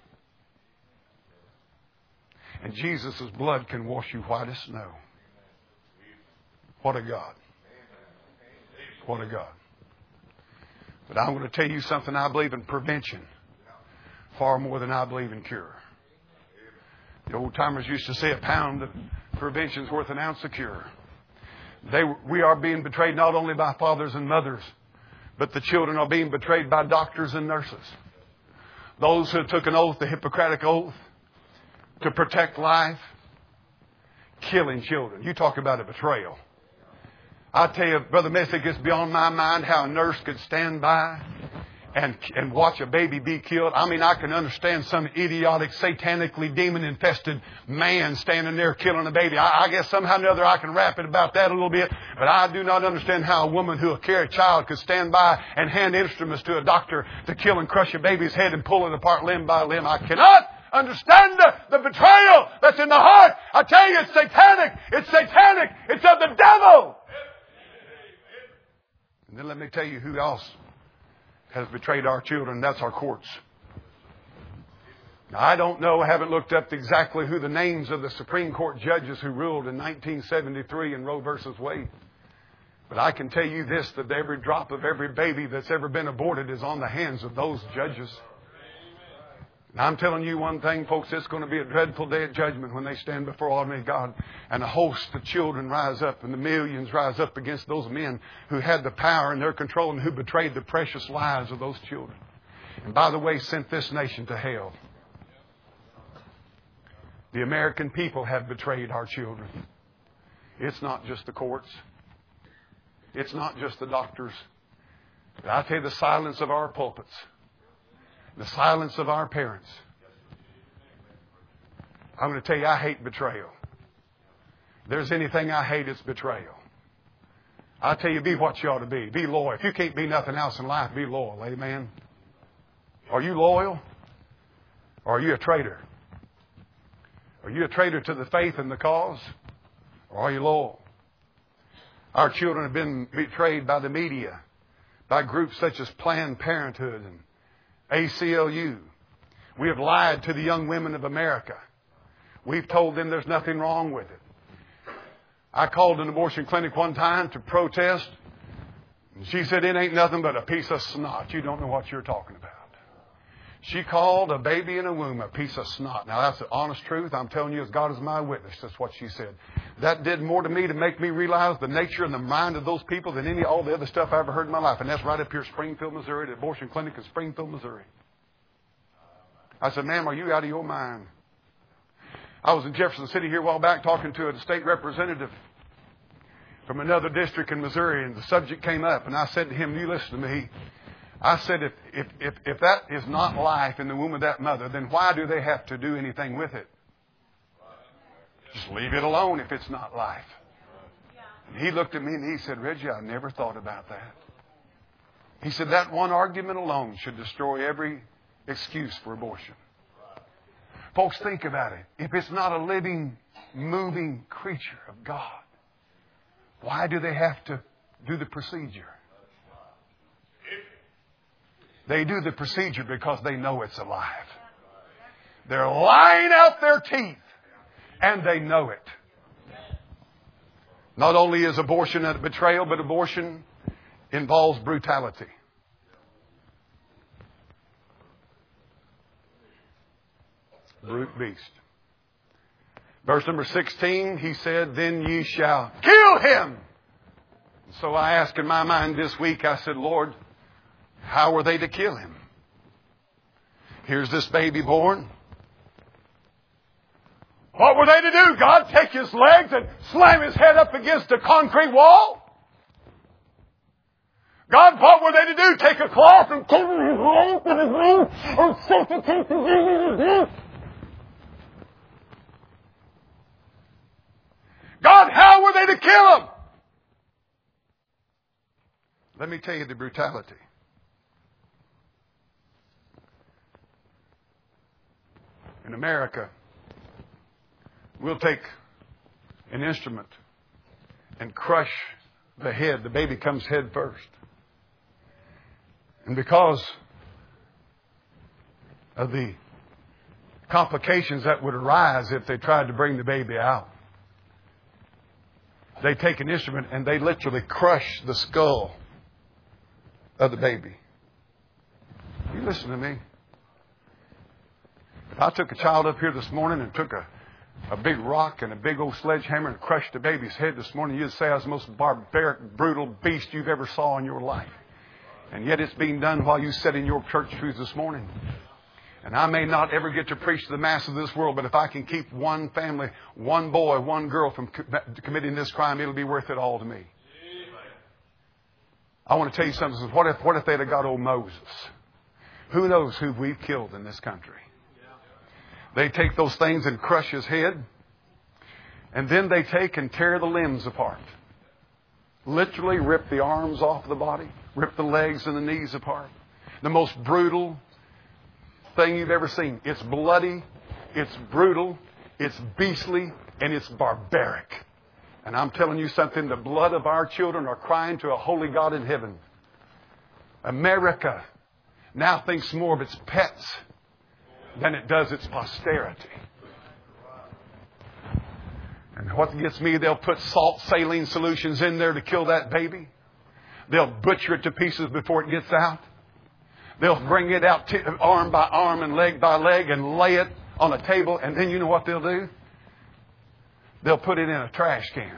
And Jesus' blood can wash you white as snow. What a God. What a God. But I'm going to tell you something. I believe in prevention far more than I believe in cure. The old timers used to say a pound of prevention is worth an ounce of cure. They, we are being betrayed not only by fathers and mothers, but the children are being betrayed by doctors and nurses. Those who took an oath, the Hippocratic oath, to protect life, killing children. You talk about a betrayal. I tell you, Brother Messick, it's beyond my mind how a nurse could stand by and and watch a baby be killed. I mean, I can understand some idiotic, satanically demon-infested man standing there killing a baby. I, I guess somehow or another I can wrap it about that a little bit. But I do not understand how a woman who will carry a child could stand by and hand instruments to a doctor to kill and crush a baby's head and pull it apart limb by limb. I cannot understand the, the betrayal that's in the heart. I tell you, it's satanic. It's satanic. It's of the devil. And then let me tell you who else has betrayed our children. That's our courts. Now, I don't know. I haven't looked up exactly who the names of the Supreme Court judges who ruled in nineteen seventy-three in Roe versus Wade. But I can tell you this, that every drop of every baby that's ever been aborted is on the hands of those judges. And I'm telling you one thing, folks, it's going to be a dreadful day of judgment when they stand before Almighty God and a host of children rise up and the millions rise up against those men who had the power and their control and who betrayed the precious lives of those children. And by the way, sent this nation to hell. The American people have betrayed our children. It's not just the courts. It's not just the doctors. But I tell you, the silence of our pulpits, the silence of our parents. I'm going to tell you, I hate betrayal. If there's anything I hate, it's betrayal. I tell you, be what you ought to be. Be loyal. If you can't be nothing else in life, be loyal. Amen. Are you loyal? Or are you a traitor? Are you a traitor to the faith and the cause? Or are you loyal? Our children have been betrayed by the media, by groups such as Planned Parenthood and A C L U. We have lied to the young women of America. We've told them there's nothing wrong with it. I called an abortion clinic one time to protest. And she said, it ain't nothing but a piece of snot. You don't know what you're talking about. She called a baby in a womb a piece of snot. Now, that's the honest truth. I'm telling you, as God is my witness, that's what she said. That did more to me to make me realize the nature and the mind of those people than any all the other stuff I ever heard in my life. And that's right up here, Springfield, Missouri, the abortion clinic in Springfield, Missouri. I said, ma'am, are you out of your mind? I was in Jefferson City here a while back talking to a state representative from another district in Missouri, and the subject came up. And I said to him, you listen to me. I said, if, if, if, if that is not life in the womb of that mother, then why do they have to do anything with it? Just leave it alone if it's not life. And he looked at me and he said, Reggie, I never thought about that. He said, that one argument alone should destroy every excuse for abortion. Folks, think about it. If it's not a living moving creature of God. Why do they have to do the procedure? They do the procedure because they know it's alive. They're lying out their teeth, and they know it. Not only is abortion a betrayal, but abortion involves brutality. Brute beast. Verse number sixteen, he said, then ye shall kill him. So I asked in my mind this week, I said, Lord, how were they to kill him? Here's this baby born. What were they to do? God, take his legs and slam his head up against a concrete wall? God, what were they to do? Take a cloth and cover his legs with his legs and suffocate the baby to death? God, how were they to kill him? Let me tell you the brutality. In America, we'll take an instrument and crush the head. The baby comes head first. And because of the complications that would arise if they tried to bring the baby out, they take an instrument and they literally crush the skull of the baby. You listen to me. If I took a child up here this morning and took a, a big rock and a big old sledgehammer and crushed the baby's head this morning, you'd say I was the most barbaric, brutal beast you've ever saw in your life. And yet it's being done while you sit in your church pews this morning. And I may not ever get to preach to the mass of this world, but if I can keep one family, one boy, one girl from co- committing this crime, it'll be worth it all to me. I want to tell you something. What if, what if they'd have got old Moses? Who knows who we've killed in this country? They take those things and crush his head. And then they take and tear the limbs apart. Literally rip the arms off the body. Rip the legs and the knees apart. The most brutal thing you've ever seen. It's bloody. It's brutal. It's beastly. And it's barbaric. And I'm telling you something. The blood of our children are crying to a holy God in heaven. America now thinks more of its pets than it does its posterity. And what gets me, they'll put salt saline solutions in there to kill that baby. They'll butcher it to pieces before it gets out. They'll bring it out t- arm by arm and leg by leg and lay it on a table. And then you know what they'll do? They'll put it in a trash can.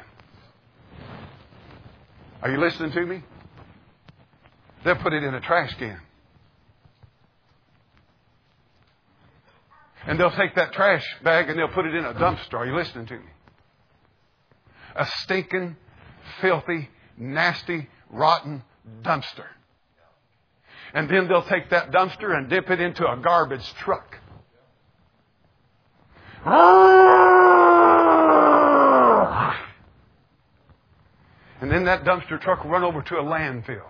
Are you listening to me? They'll put it in a trash can. And they'll take that trash bag and they'll put it in a dumpster. Are you listening to me? A stinking, filthy, nasty, rotten dumpster. And then they'll take that dumpster and dip it into a garbage truck. And then that dumpster truck will run over to a landfill.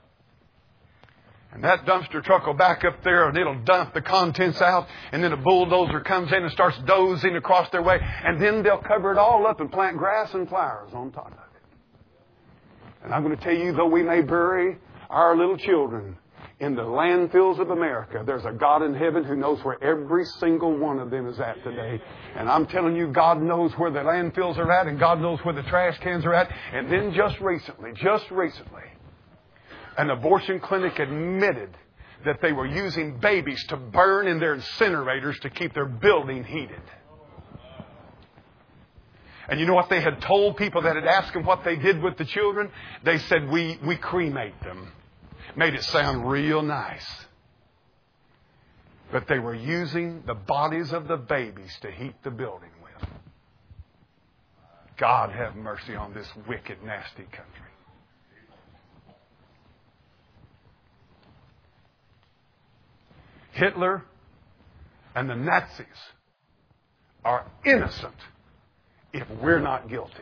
And that dumpster truck will back up there and it'll dump the contents out. And then a bulldozer comes in and starts dozing across their way. And then they'll cover it all up and plant grass and flowers on top of it. And I'm going to tell you, though we may bury our little children in the landfills of America, there's a God in heaven who knows where every single one of them is at today. And I'm telling you, God knows where the landfills are at and God knows where the trash cans are at. And then just recently, just recently, an abortion clinic admitted that they were using babies to burn in their incinerators to keep their building heated. And you know what they had told people that had asked them what they did with the children? They said, we, we cremate them. Made it sound real nice. But they were using the bodies of the babies to heat the building with. God have mercy on this wicked, nasty country. Hitler and the Nazis are innocent if we're not guilty.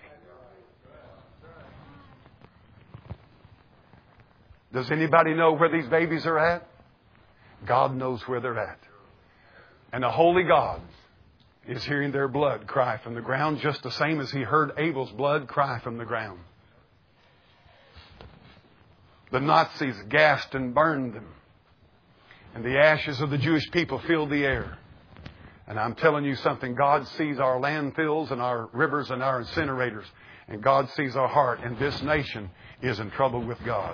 Does anybody know where these babies are at? God knows where they're at. And a holy God is hearing their blood cry from the ground, just the same as he heard Abel's blood cry from the ground. The Nazis gassed and burned them, and the ashes of the Jewish people filled the air. And I'm telling you something, God sees our landfills and our rivers and our incinerators, and God sees our heart, and this nation is in trouble with God.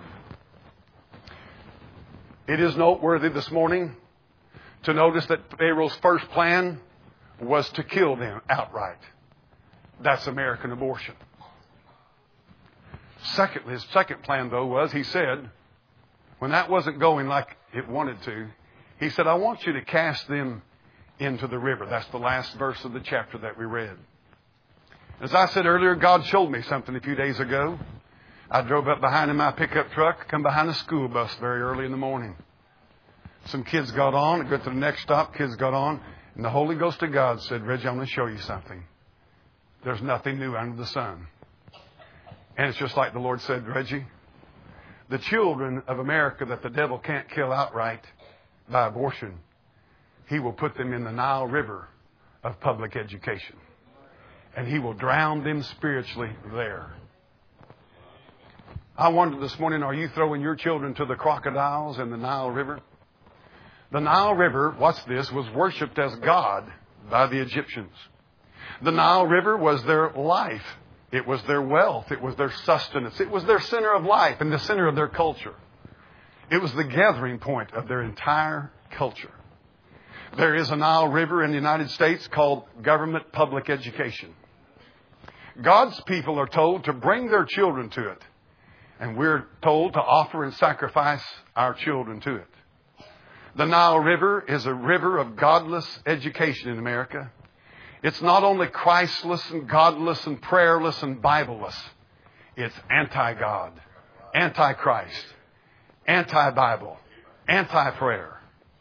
It is noteworthy this morning to notice that Pharaoh's first plan was to kill them outright. That's American abortion. Secondly, his second plan, though, was, he said, when that wasn't going like it wanted to, he said, I want you to cast them into the river. That's the last verse of the chapter that we read. As I said earlier, God showed me something a few days ago. I drove up behind in my pickup truck, come behind a school bus very early in the morning. Some kids got on. I got to the next stop, kids got on. And the Holy Ghost of God said, Reggie, I'm going to show you something. There's nothing new under the sun. And it's just like the Lord said, Reggie, the children of America that the devil can't kill outright by abortion, he will put them in the Nile River of public education. And he will drown them spiritually there. I wondered this morning, are you throwing your children to the crocodiles in the Nile River? The Nile River, watch this, was worshipped as God by the Egyptians. The Nile River was their life. It was their wealth. It was their sustenance. It was their center of life and the center of their culture. It was the gathering point of their entire culture. There is a Nile River in the United States called government public education. God's people are told to bring their children to it. And we're told to offer and sacrifice our children to it. The Nile River is a river of godless education in America. It's not only Christless and godless and prayerless and Bibleless. It's anti-God, anti-Christ, anti-Bible, anti-prayer.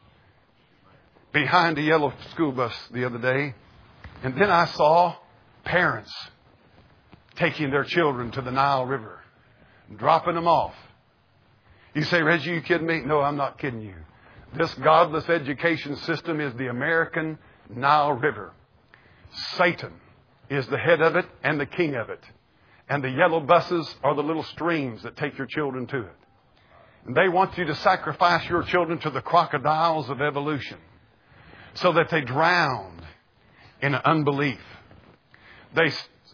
Behind a yellow school bus the other day, and then I saw parents taking their children to the Nile River, dropping them off. You say, Reggie, you kidding me? No, I'm not kidding you. This godless education system is the American Nile River. Satan is the head of it and the king of it. And the yellow buses are the little streams that take your children to it. And they want you to sacrifice your children to the crocodiles of evolution so that they drown in unbelief. They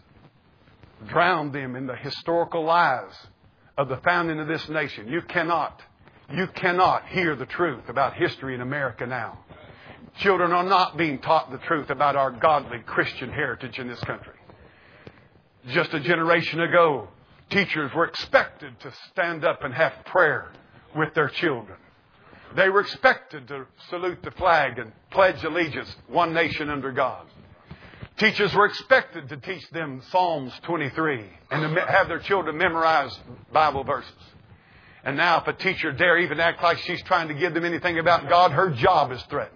drown them in the historical lies of the founding of this nation. You cannot You cannot hear the truth about history in America now. Children are not being taught the truth about our godly Christian heritage in this country. Just a generation ago, teachers were expected to stand up and have prayer with their children. They were expected to salute the flag and pledge allegiance, one nation under God. Teachers were expected to teach them Psalms twenty-three and to have their children memorize Bible verses. And now if a teacher dare even act like she's trying to give them anything about God, her job is threatened.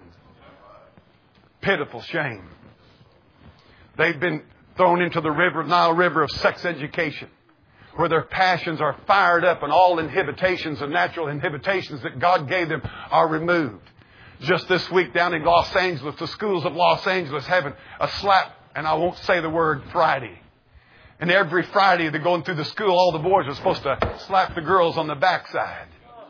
Pitiful shame. They've been thrown into the river, Nile River of sex education, where their passions are fired up and all inhibitations and natural inhibitations that God gave them are removed. Just this week down in Los Angeles, the schools of Los Angeles having a slap, and I won't say the word Friday. And every Friday they're going through the school, all the boys are supposed to slap the girls on the backside.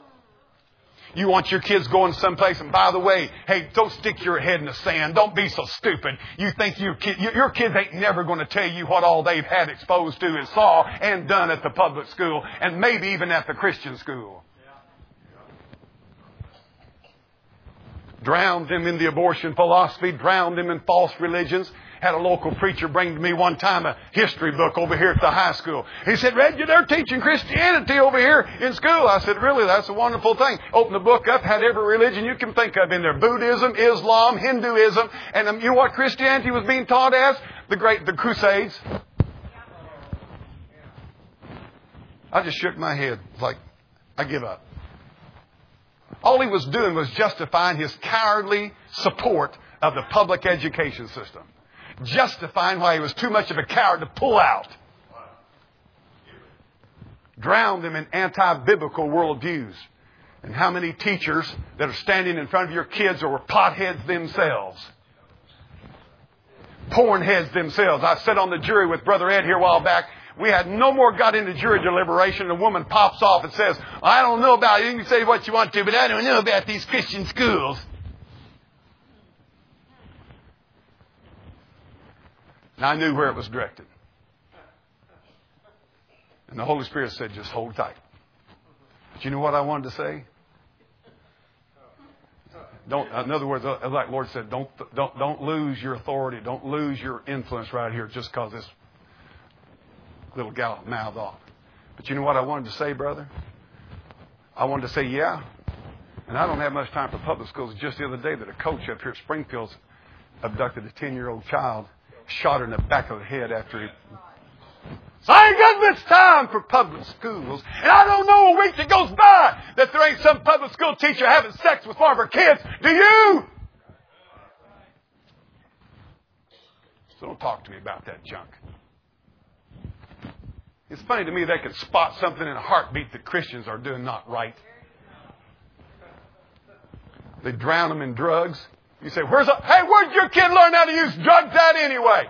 You want your kids going someplace, and by the way, hey, don't stick your head in the sand. Don't be so stupid. You think your, kid, your kids ain't never going to tell you what all they've had exposed to and saw and done at the public school and maybe even at the Christian school. Drowned them in the abortion philosophy, drowned them in false religions. Had a local preacher bring to me one time a history book over here at the high school. He said, Reggie, they're teaching Christianity over here in school. I said, really? That's a wonderful thing. Open the book up, had every religion you can think of in there. Buddhism, Islam, Hinduism. And um, you know what Christianity was being taught as? The great, the Crusades. I just shook my head. It's like, I give up. All he was doing was justifying his cowardly support of the public education system. Justifying why he was too much of a coward to pull out. Drowned them in anti-biblical worldviews. And how many teachers that are standing in front of your kids are potheads themselves. porn heads themselves. I sat on the jury with Brother Ed here a while back. We had no more got into jury deliberation. A woman pops off and says, I don't know about it. You can say what you want to, but I don't know about these Christian schools. And I knew where it was directed. And the Holy Spirit said, just hold tight. But you know what I wanted to say? Don't, in other words, like the Lord said, don't, don't, don't lose your authority. Don't lose your influence right here just because this little gal mouthed off. But you know what I wanted to say, brother? I wanted to say, yeah. And I don't have much time for public schools. Just the other day that a coach up here at Springfield abducted a ten-year-old child, shot her in the back of the head after he... So I ain't got much time for public schools. And I don't know a week that goes by that there ain't some public school teacher having sex with one of her kids. Do you? So don't talk to me about that junk. It's funny to me they can spot something in a heartbeat that Christians are doing not right. They drown them in drugs. You say, "Where's a, hey, where'd your kid learn how to use drugs at anyway?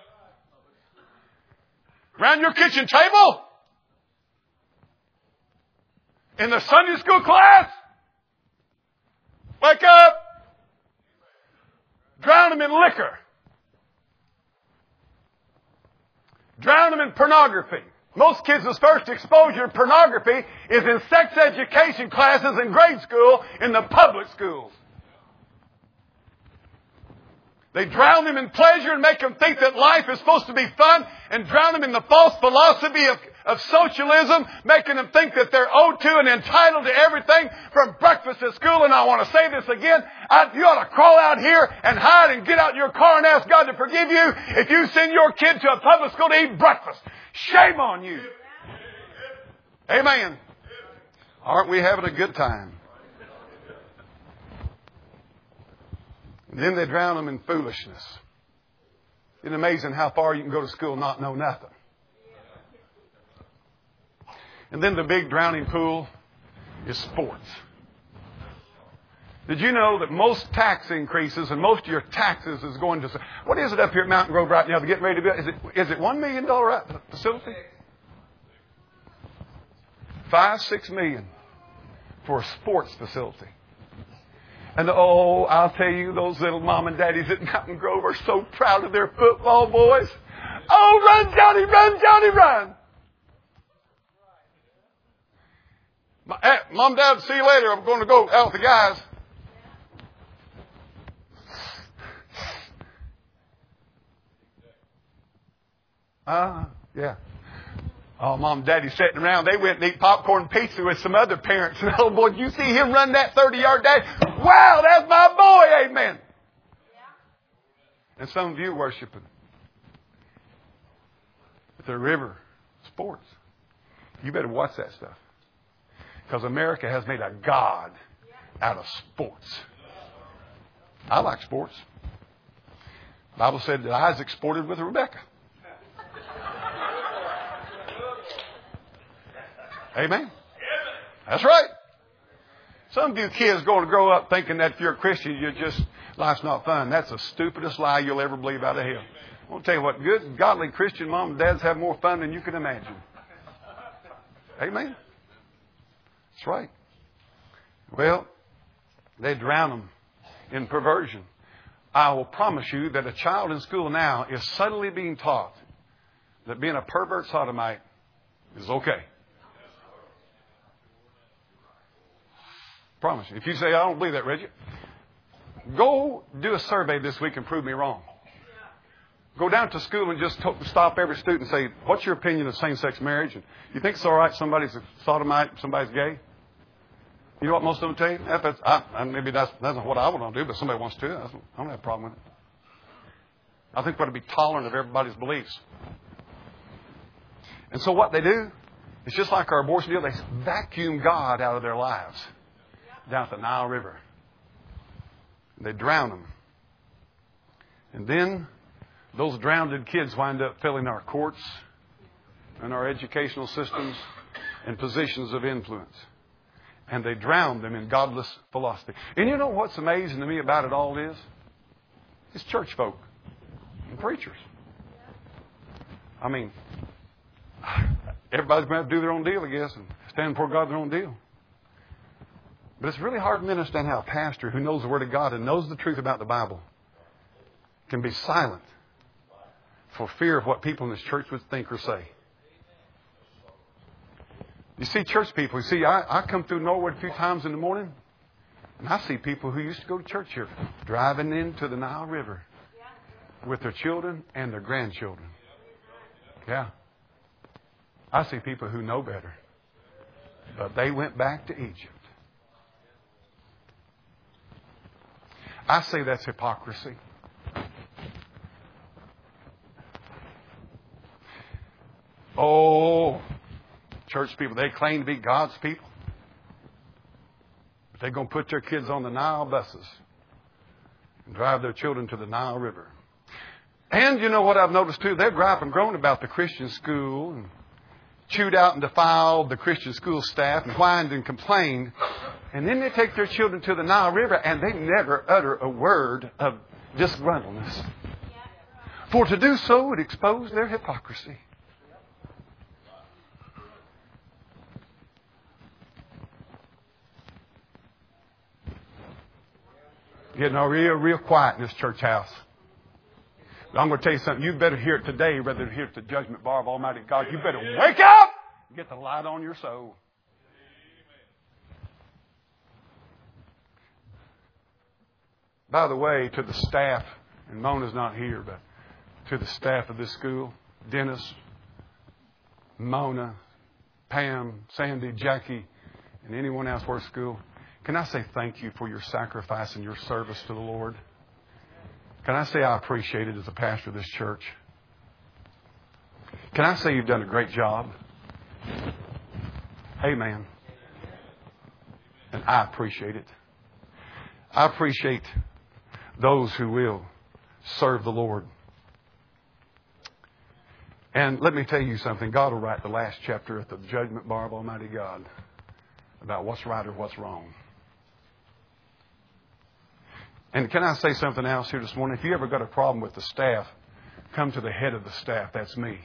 Around your kitchen table? In the Sunday school class? Wake up! Drown them in liquor. Drown them in pornography. Most kids' first exposure to pornography is in sex education classes in grade school in the public schools. They drown them in pleasure and make them think that life is supposed to be fun, and drown them in the false philosophy of, of socialism, making them think that they're owed to and entitled to everything from breakfast at school. And I want to say this again. I, you ought to crawl out here and hide and get out in your car and ask God to forgive you if you send your kid to a public school to eat breakfast. Shame on you. Amen. Aren't we having a good time? And then they drown them in foolishness. It's amazing how far you can go to school and not know nothing. And then the big drowning pool is sports. Did you know that most tax increases and most of your taxes is going to... What is it up here at Mountain Grove right now? They're getting ready to build. Is it, is it one million dollars facility? Five, six million for a sports facility. And oh, I'll tell you, those little mom and daddies at Mountain Grove are so proud of their football boys. Oh, run, Johnny, run, Johnny, run. My, eh, Mom, Dad, see you later. I'm going to go out with the guys. Uh, yeah. Oh, Mom and Daddy sitting around. They went and ate popcorn pizza with some other parents. And oh, boy, did you see him run that thirty-yard dash? Wow, that's my boy. Amen. And some of you worshiping at the river sports. You better watch that stuff. Because America has made a god out of sports. I like sports. The Bible said that Isaac sported with Rebekah. Amen. That's right. Some of you kids are going to grow up thinking that if you're a Christian, you're just, life's not fun. That's the stupidest lie you'll ever believe out of hell. I want to tell you what, good, godly Christian mom and dads have more fun than you can imagine. Amen. That's right. Well, they drown them in perversion. I will promise you that a child in school now is subtly being taught that being a pervert sodomite is okay. Promise you. If you say, I don't believe that, Reggie, go do a survey this week and prove me wrong. Go down to school and just to- stop every student and say, what's your opinion of same-sex marriage? And you think it's all right somebody's a sodomite, somebody's gay? You know what most of them tell you? If it's, I, I, maybe that's, that's not what I want to do, but somebody wants to. I don't have a problem with it. I think we ought to be tolerant of everybody's beliefs. And so what they do, it's just like our abortion deal. They vacuum God out of their lives down at the Nile River. They drown them. And then those drowned kids wind up filling our courts and our educational systems and positions of influence. And they drown them in godless philosophy. And you know what's amazing to me about it all is? It's church folk. and preachers. I mean, everybody's going to have to do their own deal, I guess, and stand before God their own deal. But it's really hard to understand how a pastor who knows the Word of God and knows the truth about the Bible can be silent for fear of what people in this church would think or say. You see church people, you see, I, I come through Norwood a few times in the morning, and I see people who used to go to church here driving into the Nile River with their children and their grandchildren. Yeah. I see people who know better. But they went back to Egypt. I say that's hypocrisy. Oh, church people, they claim to be God's people. But they're going to put their kids on the Nile buses and drive their children to the Nile River. And you know what I've noticed too? They're gripe and groan about the Christian school and chewed out and defiled the Christian school staff and whined and complained. And then they take their children to the Nile River and they never utter a word of disgruntledness. For to do so would expose their hypocrisy. Getting real, real quiet in this church house. But I'm going to tell you something. You better hear it today rather than hear it at the judgment bar of Almighty God. You better wake up and get the light on your soul. By the way, to the staff, and Mona's not here, but to the staff of this school, Dennis, Mona, Pam, Sandy, Jackie, and anyone else who works at school, can I say thank you for your sacrifice and your service to the Lord? Can I say I appreciate it as a pastor of this church? Can I say you've done a great job? Amen. And I appreciate it. I appreciate those who will serve the Lord. And let me tell you something. God will write the last chapter at the judgment bar of Almighty God about what's right or what's wrong. And can I say something else here this morning? If you ever got a problem with the staff, come to the head of the staff. That's me.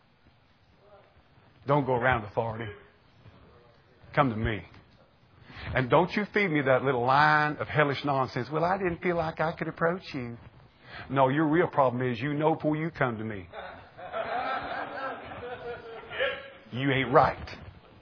Don't go around authority. Come to me. And don't you feed me that little line of hellish nonsense. Well, I didn't feel like I could approach you. No, your real problem is you know before you come to me. You ain't right.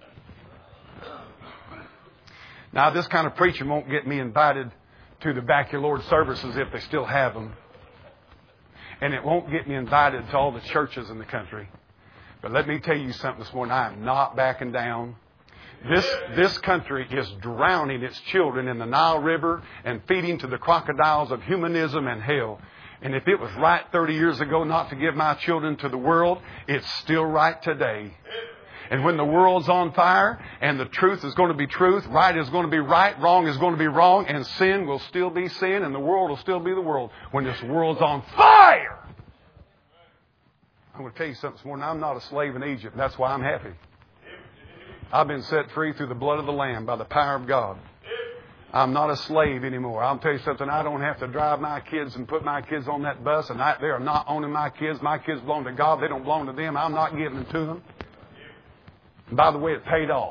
Now, this kind of preaching won't get me invited to the backyard services if they still have them. And it won't get me invited to all the churches in the country. But let me tell you something this morning. I am not backing down. This, this country is drowning its children in the Nile River and feeding to the crocodiles of humanism and hell. And if it was right thirty years ago not to give my children to the world, it's still right today. And when the world's on fire and the truth is going to be truth, right is going to be right, wrong is going to be wrong, and sin will still be sin and the world will still be the world. When this world's on fire! I'm going to tell you something this morning. I'm not a slave in Egypt. That's why I'm happy. I've been set free through the blood of the Lamb by the power of God. I'm not a slave anymore. I'll tell you something. I don't have to drive my kids and put my kids on that bus. And I, they are not owning my kids. My kids belong to God. They don't belong to them. I'm not giving them to them. And by the way, it paid off.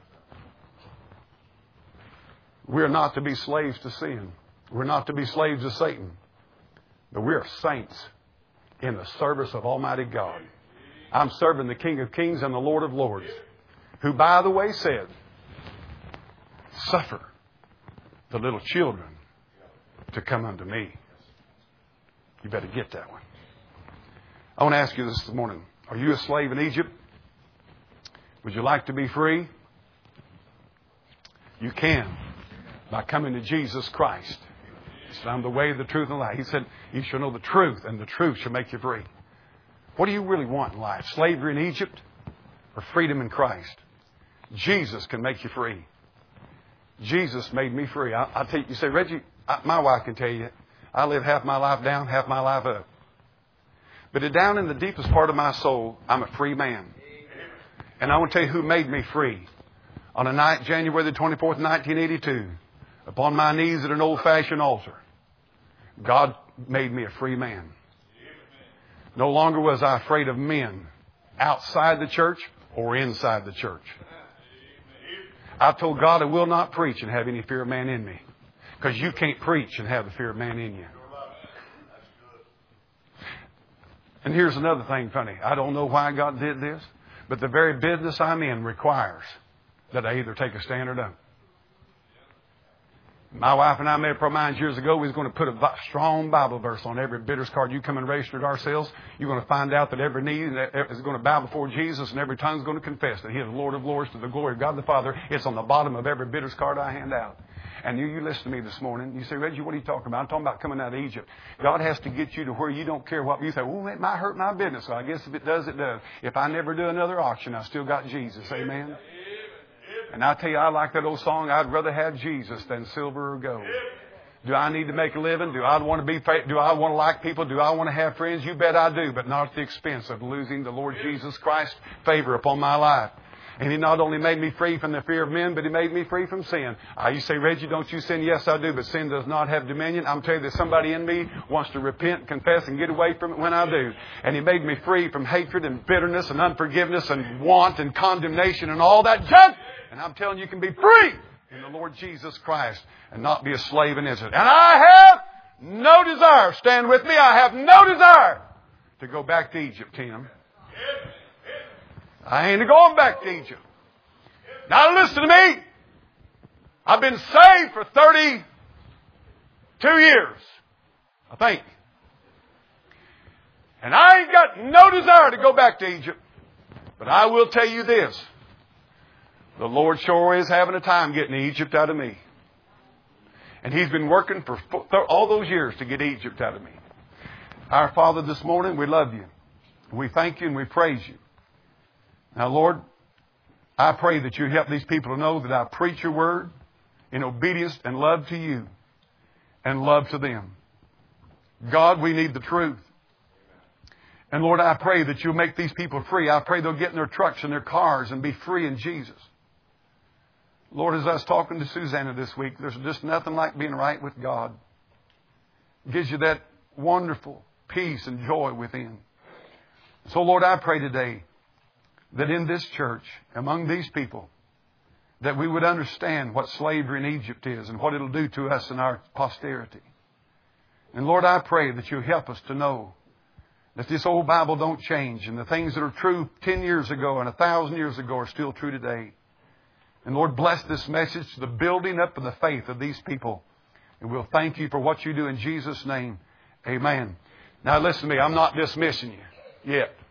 We're not to be slaves to sin. We're not to be slaves to Satan. But we're saints in the service of Almighty God. I'm serving the King of Kings and the Lord of Lords, who, by the way, said, suffer the little children to come unto me. You better get that one. I want to ask you this this morning. Are you a slave in Egypt? Would you like to be free? You can by coming to Jesus Christ. He said, I'm the way, the truth, and the life. He said, you shall know the truth, and the truth shall make you free. What do you really want in life? Slavery in Egypt or freedom in Christ? Jesus can make you free. Jesus made me free. I, I'll tell you, you say, Reggie, I, my wife can tell you, I live half my life down, half my life up. But down in the deepest part of my soul, I'm a free man. And I want to tell you who made me free. On a night, January the twenty-fourth, nineteen eighty-two, upon my knees at an old-fashioned altar, God made me a free man. No longer was I afraid of men outside the church or inside the church. I told God I will not preach and have any fear of man in me. Because you can't preach and have the fear of man in you. And here's another thing funny. I don't know why God did this, but the very business I'm in requires that I either take a stand or don't. My wife and I made up our minds years ago we was going to put a strong Bible verse on every bitters card you come and register at ourselves. You're going to find out that every knee is going to bow before Jesus and every tongue is going to confess that He is Lord of Lords to the glory of God the Father. It's on the bottom of every bitters card I hand out. And you, you listen to me this morning. You say, Reggie, what are you talking about? I'm talking about coming out of Egypt. God has to get you to where you don't care what you say. Oh, it might hurt my business. So I guess if it does, it does. If I never do another auction, I still got Jesus. Amen. And I tell you, I like that old song, I'd rather have Jesus than silver or gold. Do I need to make a living? Do I want to be, do I want to like people? Do I want to have friends? You bet I do, but not at the expense of losing the Lord Jesus Christ's favor upon my life. And He not only made me free from the fear of men, but He made me free from sin. Uh, you say, Reggie, don't you sin? Yes, I do, but sin does not have dominion. I'm telling you that somebody in me wants to repent, confess, and get away from it when I do. And He made me free from hatred and bitterness and unforgiveness and want and condemnation and all that junk. And I'm telling you, you can be free in the Lord Jesus Christ and not be a slave in Israel. And I have no desire, stand with me, I have no desire to go back to Egypt, Tim. I ain't going back to Egypt. Now listen to me. I've been saved for thirty-two years, I think. And I ain't got no desire to go back to Egypt. But I will tell you this. The Lord sure is having a time getting Egypt out of me. And He's been working for all those years to get Egypt out of me. Our Father, this morning, we love You. We thank You and we praise You. Now, Lord, I pray that You help these people to know that I preach Your word in obedience and love to You and love to them. God, we need the truth. And Lord, I pray that You'll make these people free. I pray they'll get in their trucks and their cars and be free in Jesus. Lord, as I was talking to Susanna this week, there's just nothing like being right with God. It gives you that wonderful peace and joy within. So, Lord, I pray today that in this church, among these people, that we would understand what slavery in Egypt is and what it'll do to us and our posterity. And Lord, I pray that You'll help us to know that this old Bible don't change and the things that are true ten years ago and a thousand years ago are still true today. And Lord, bless this message to the building up of the faith of these people. And we'll thank You for what You do in Jesus' name. Amen. Now listen to me. I'm not dismissing you yet.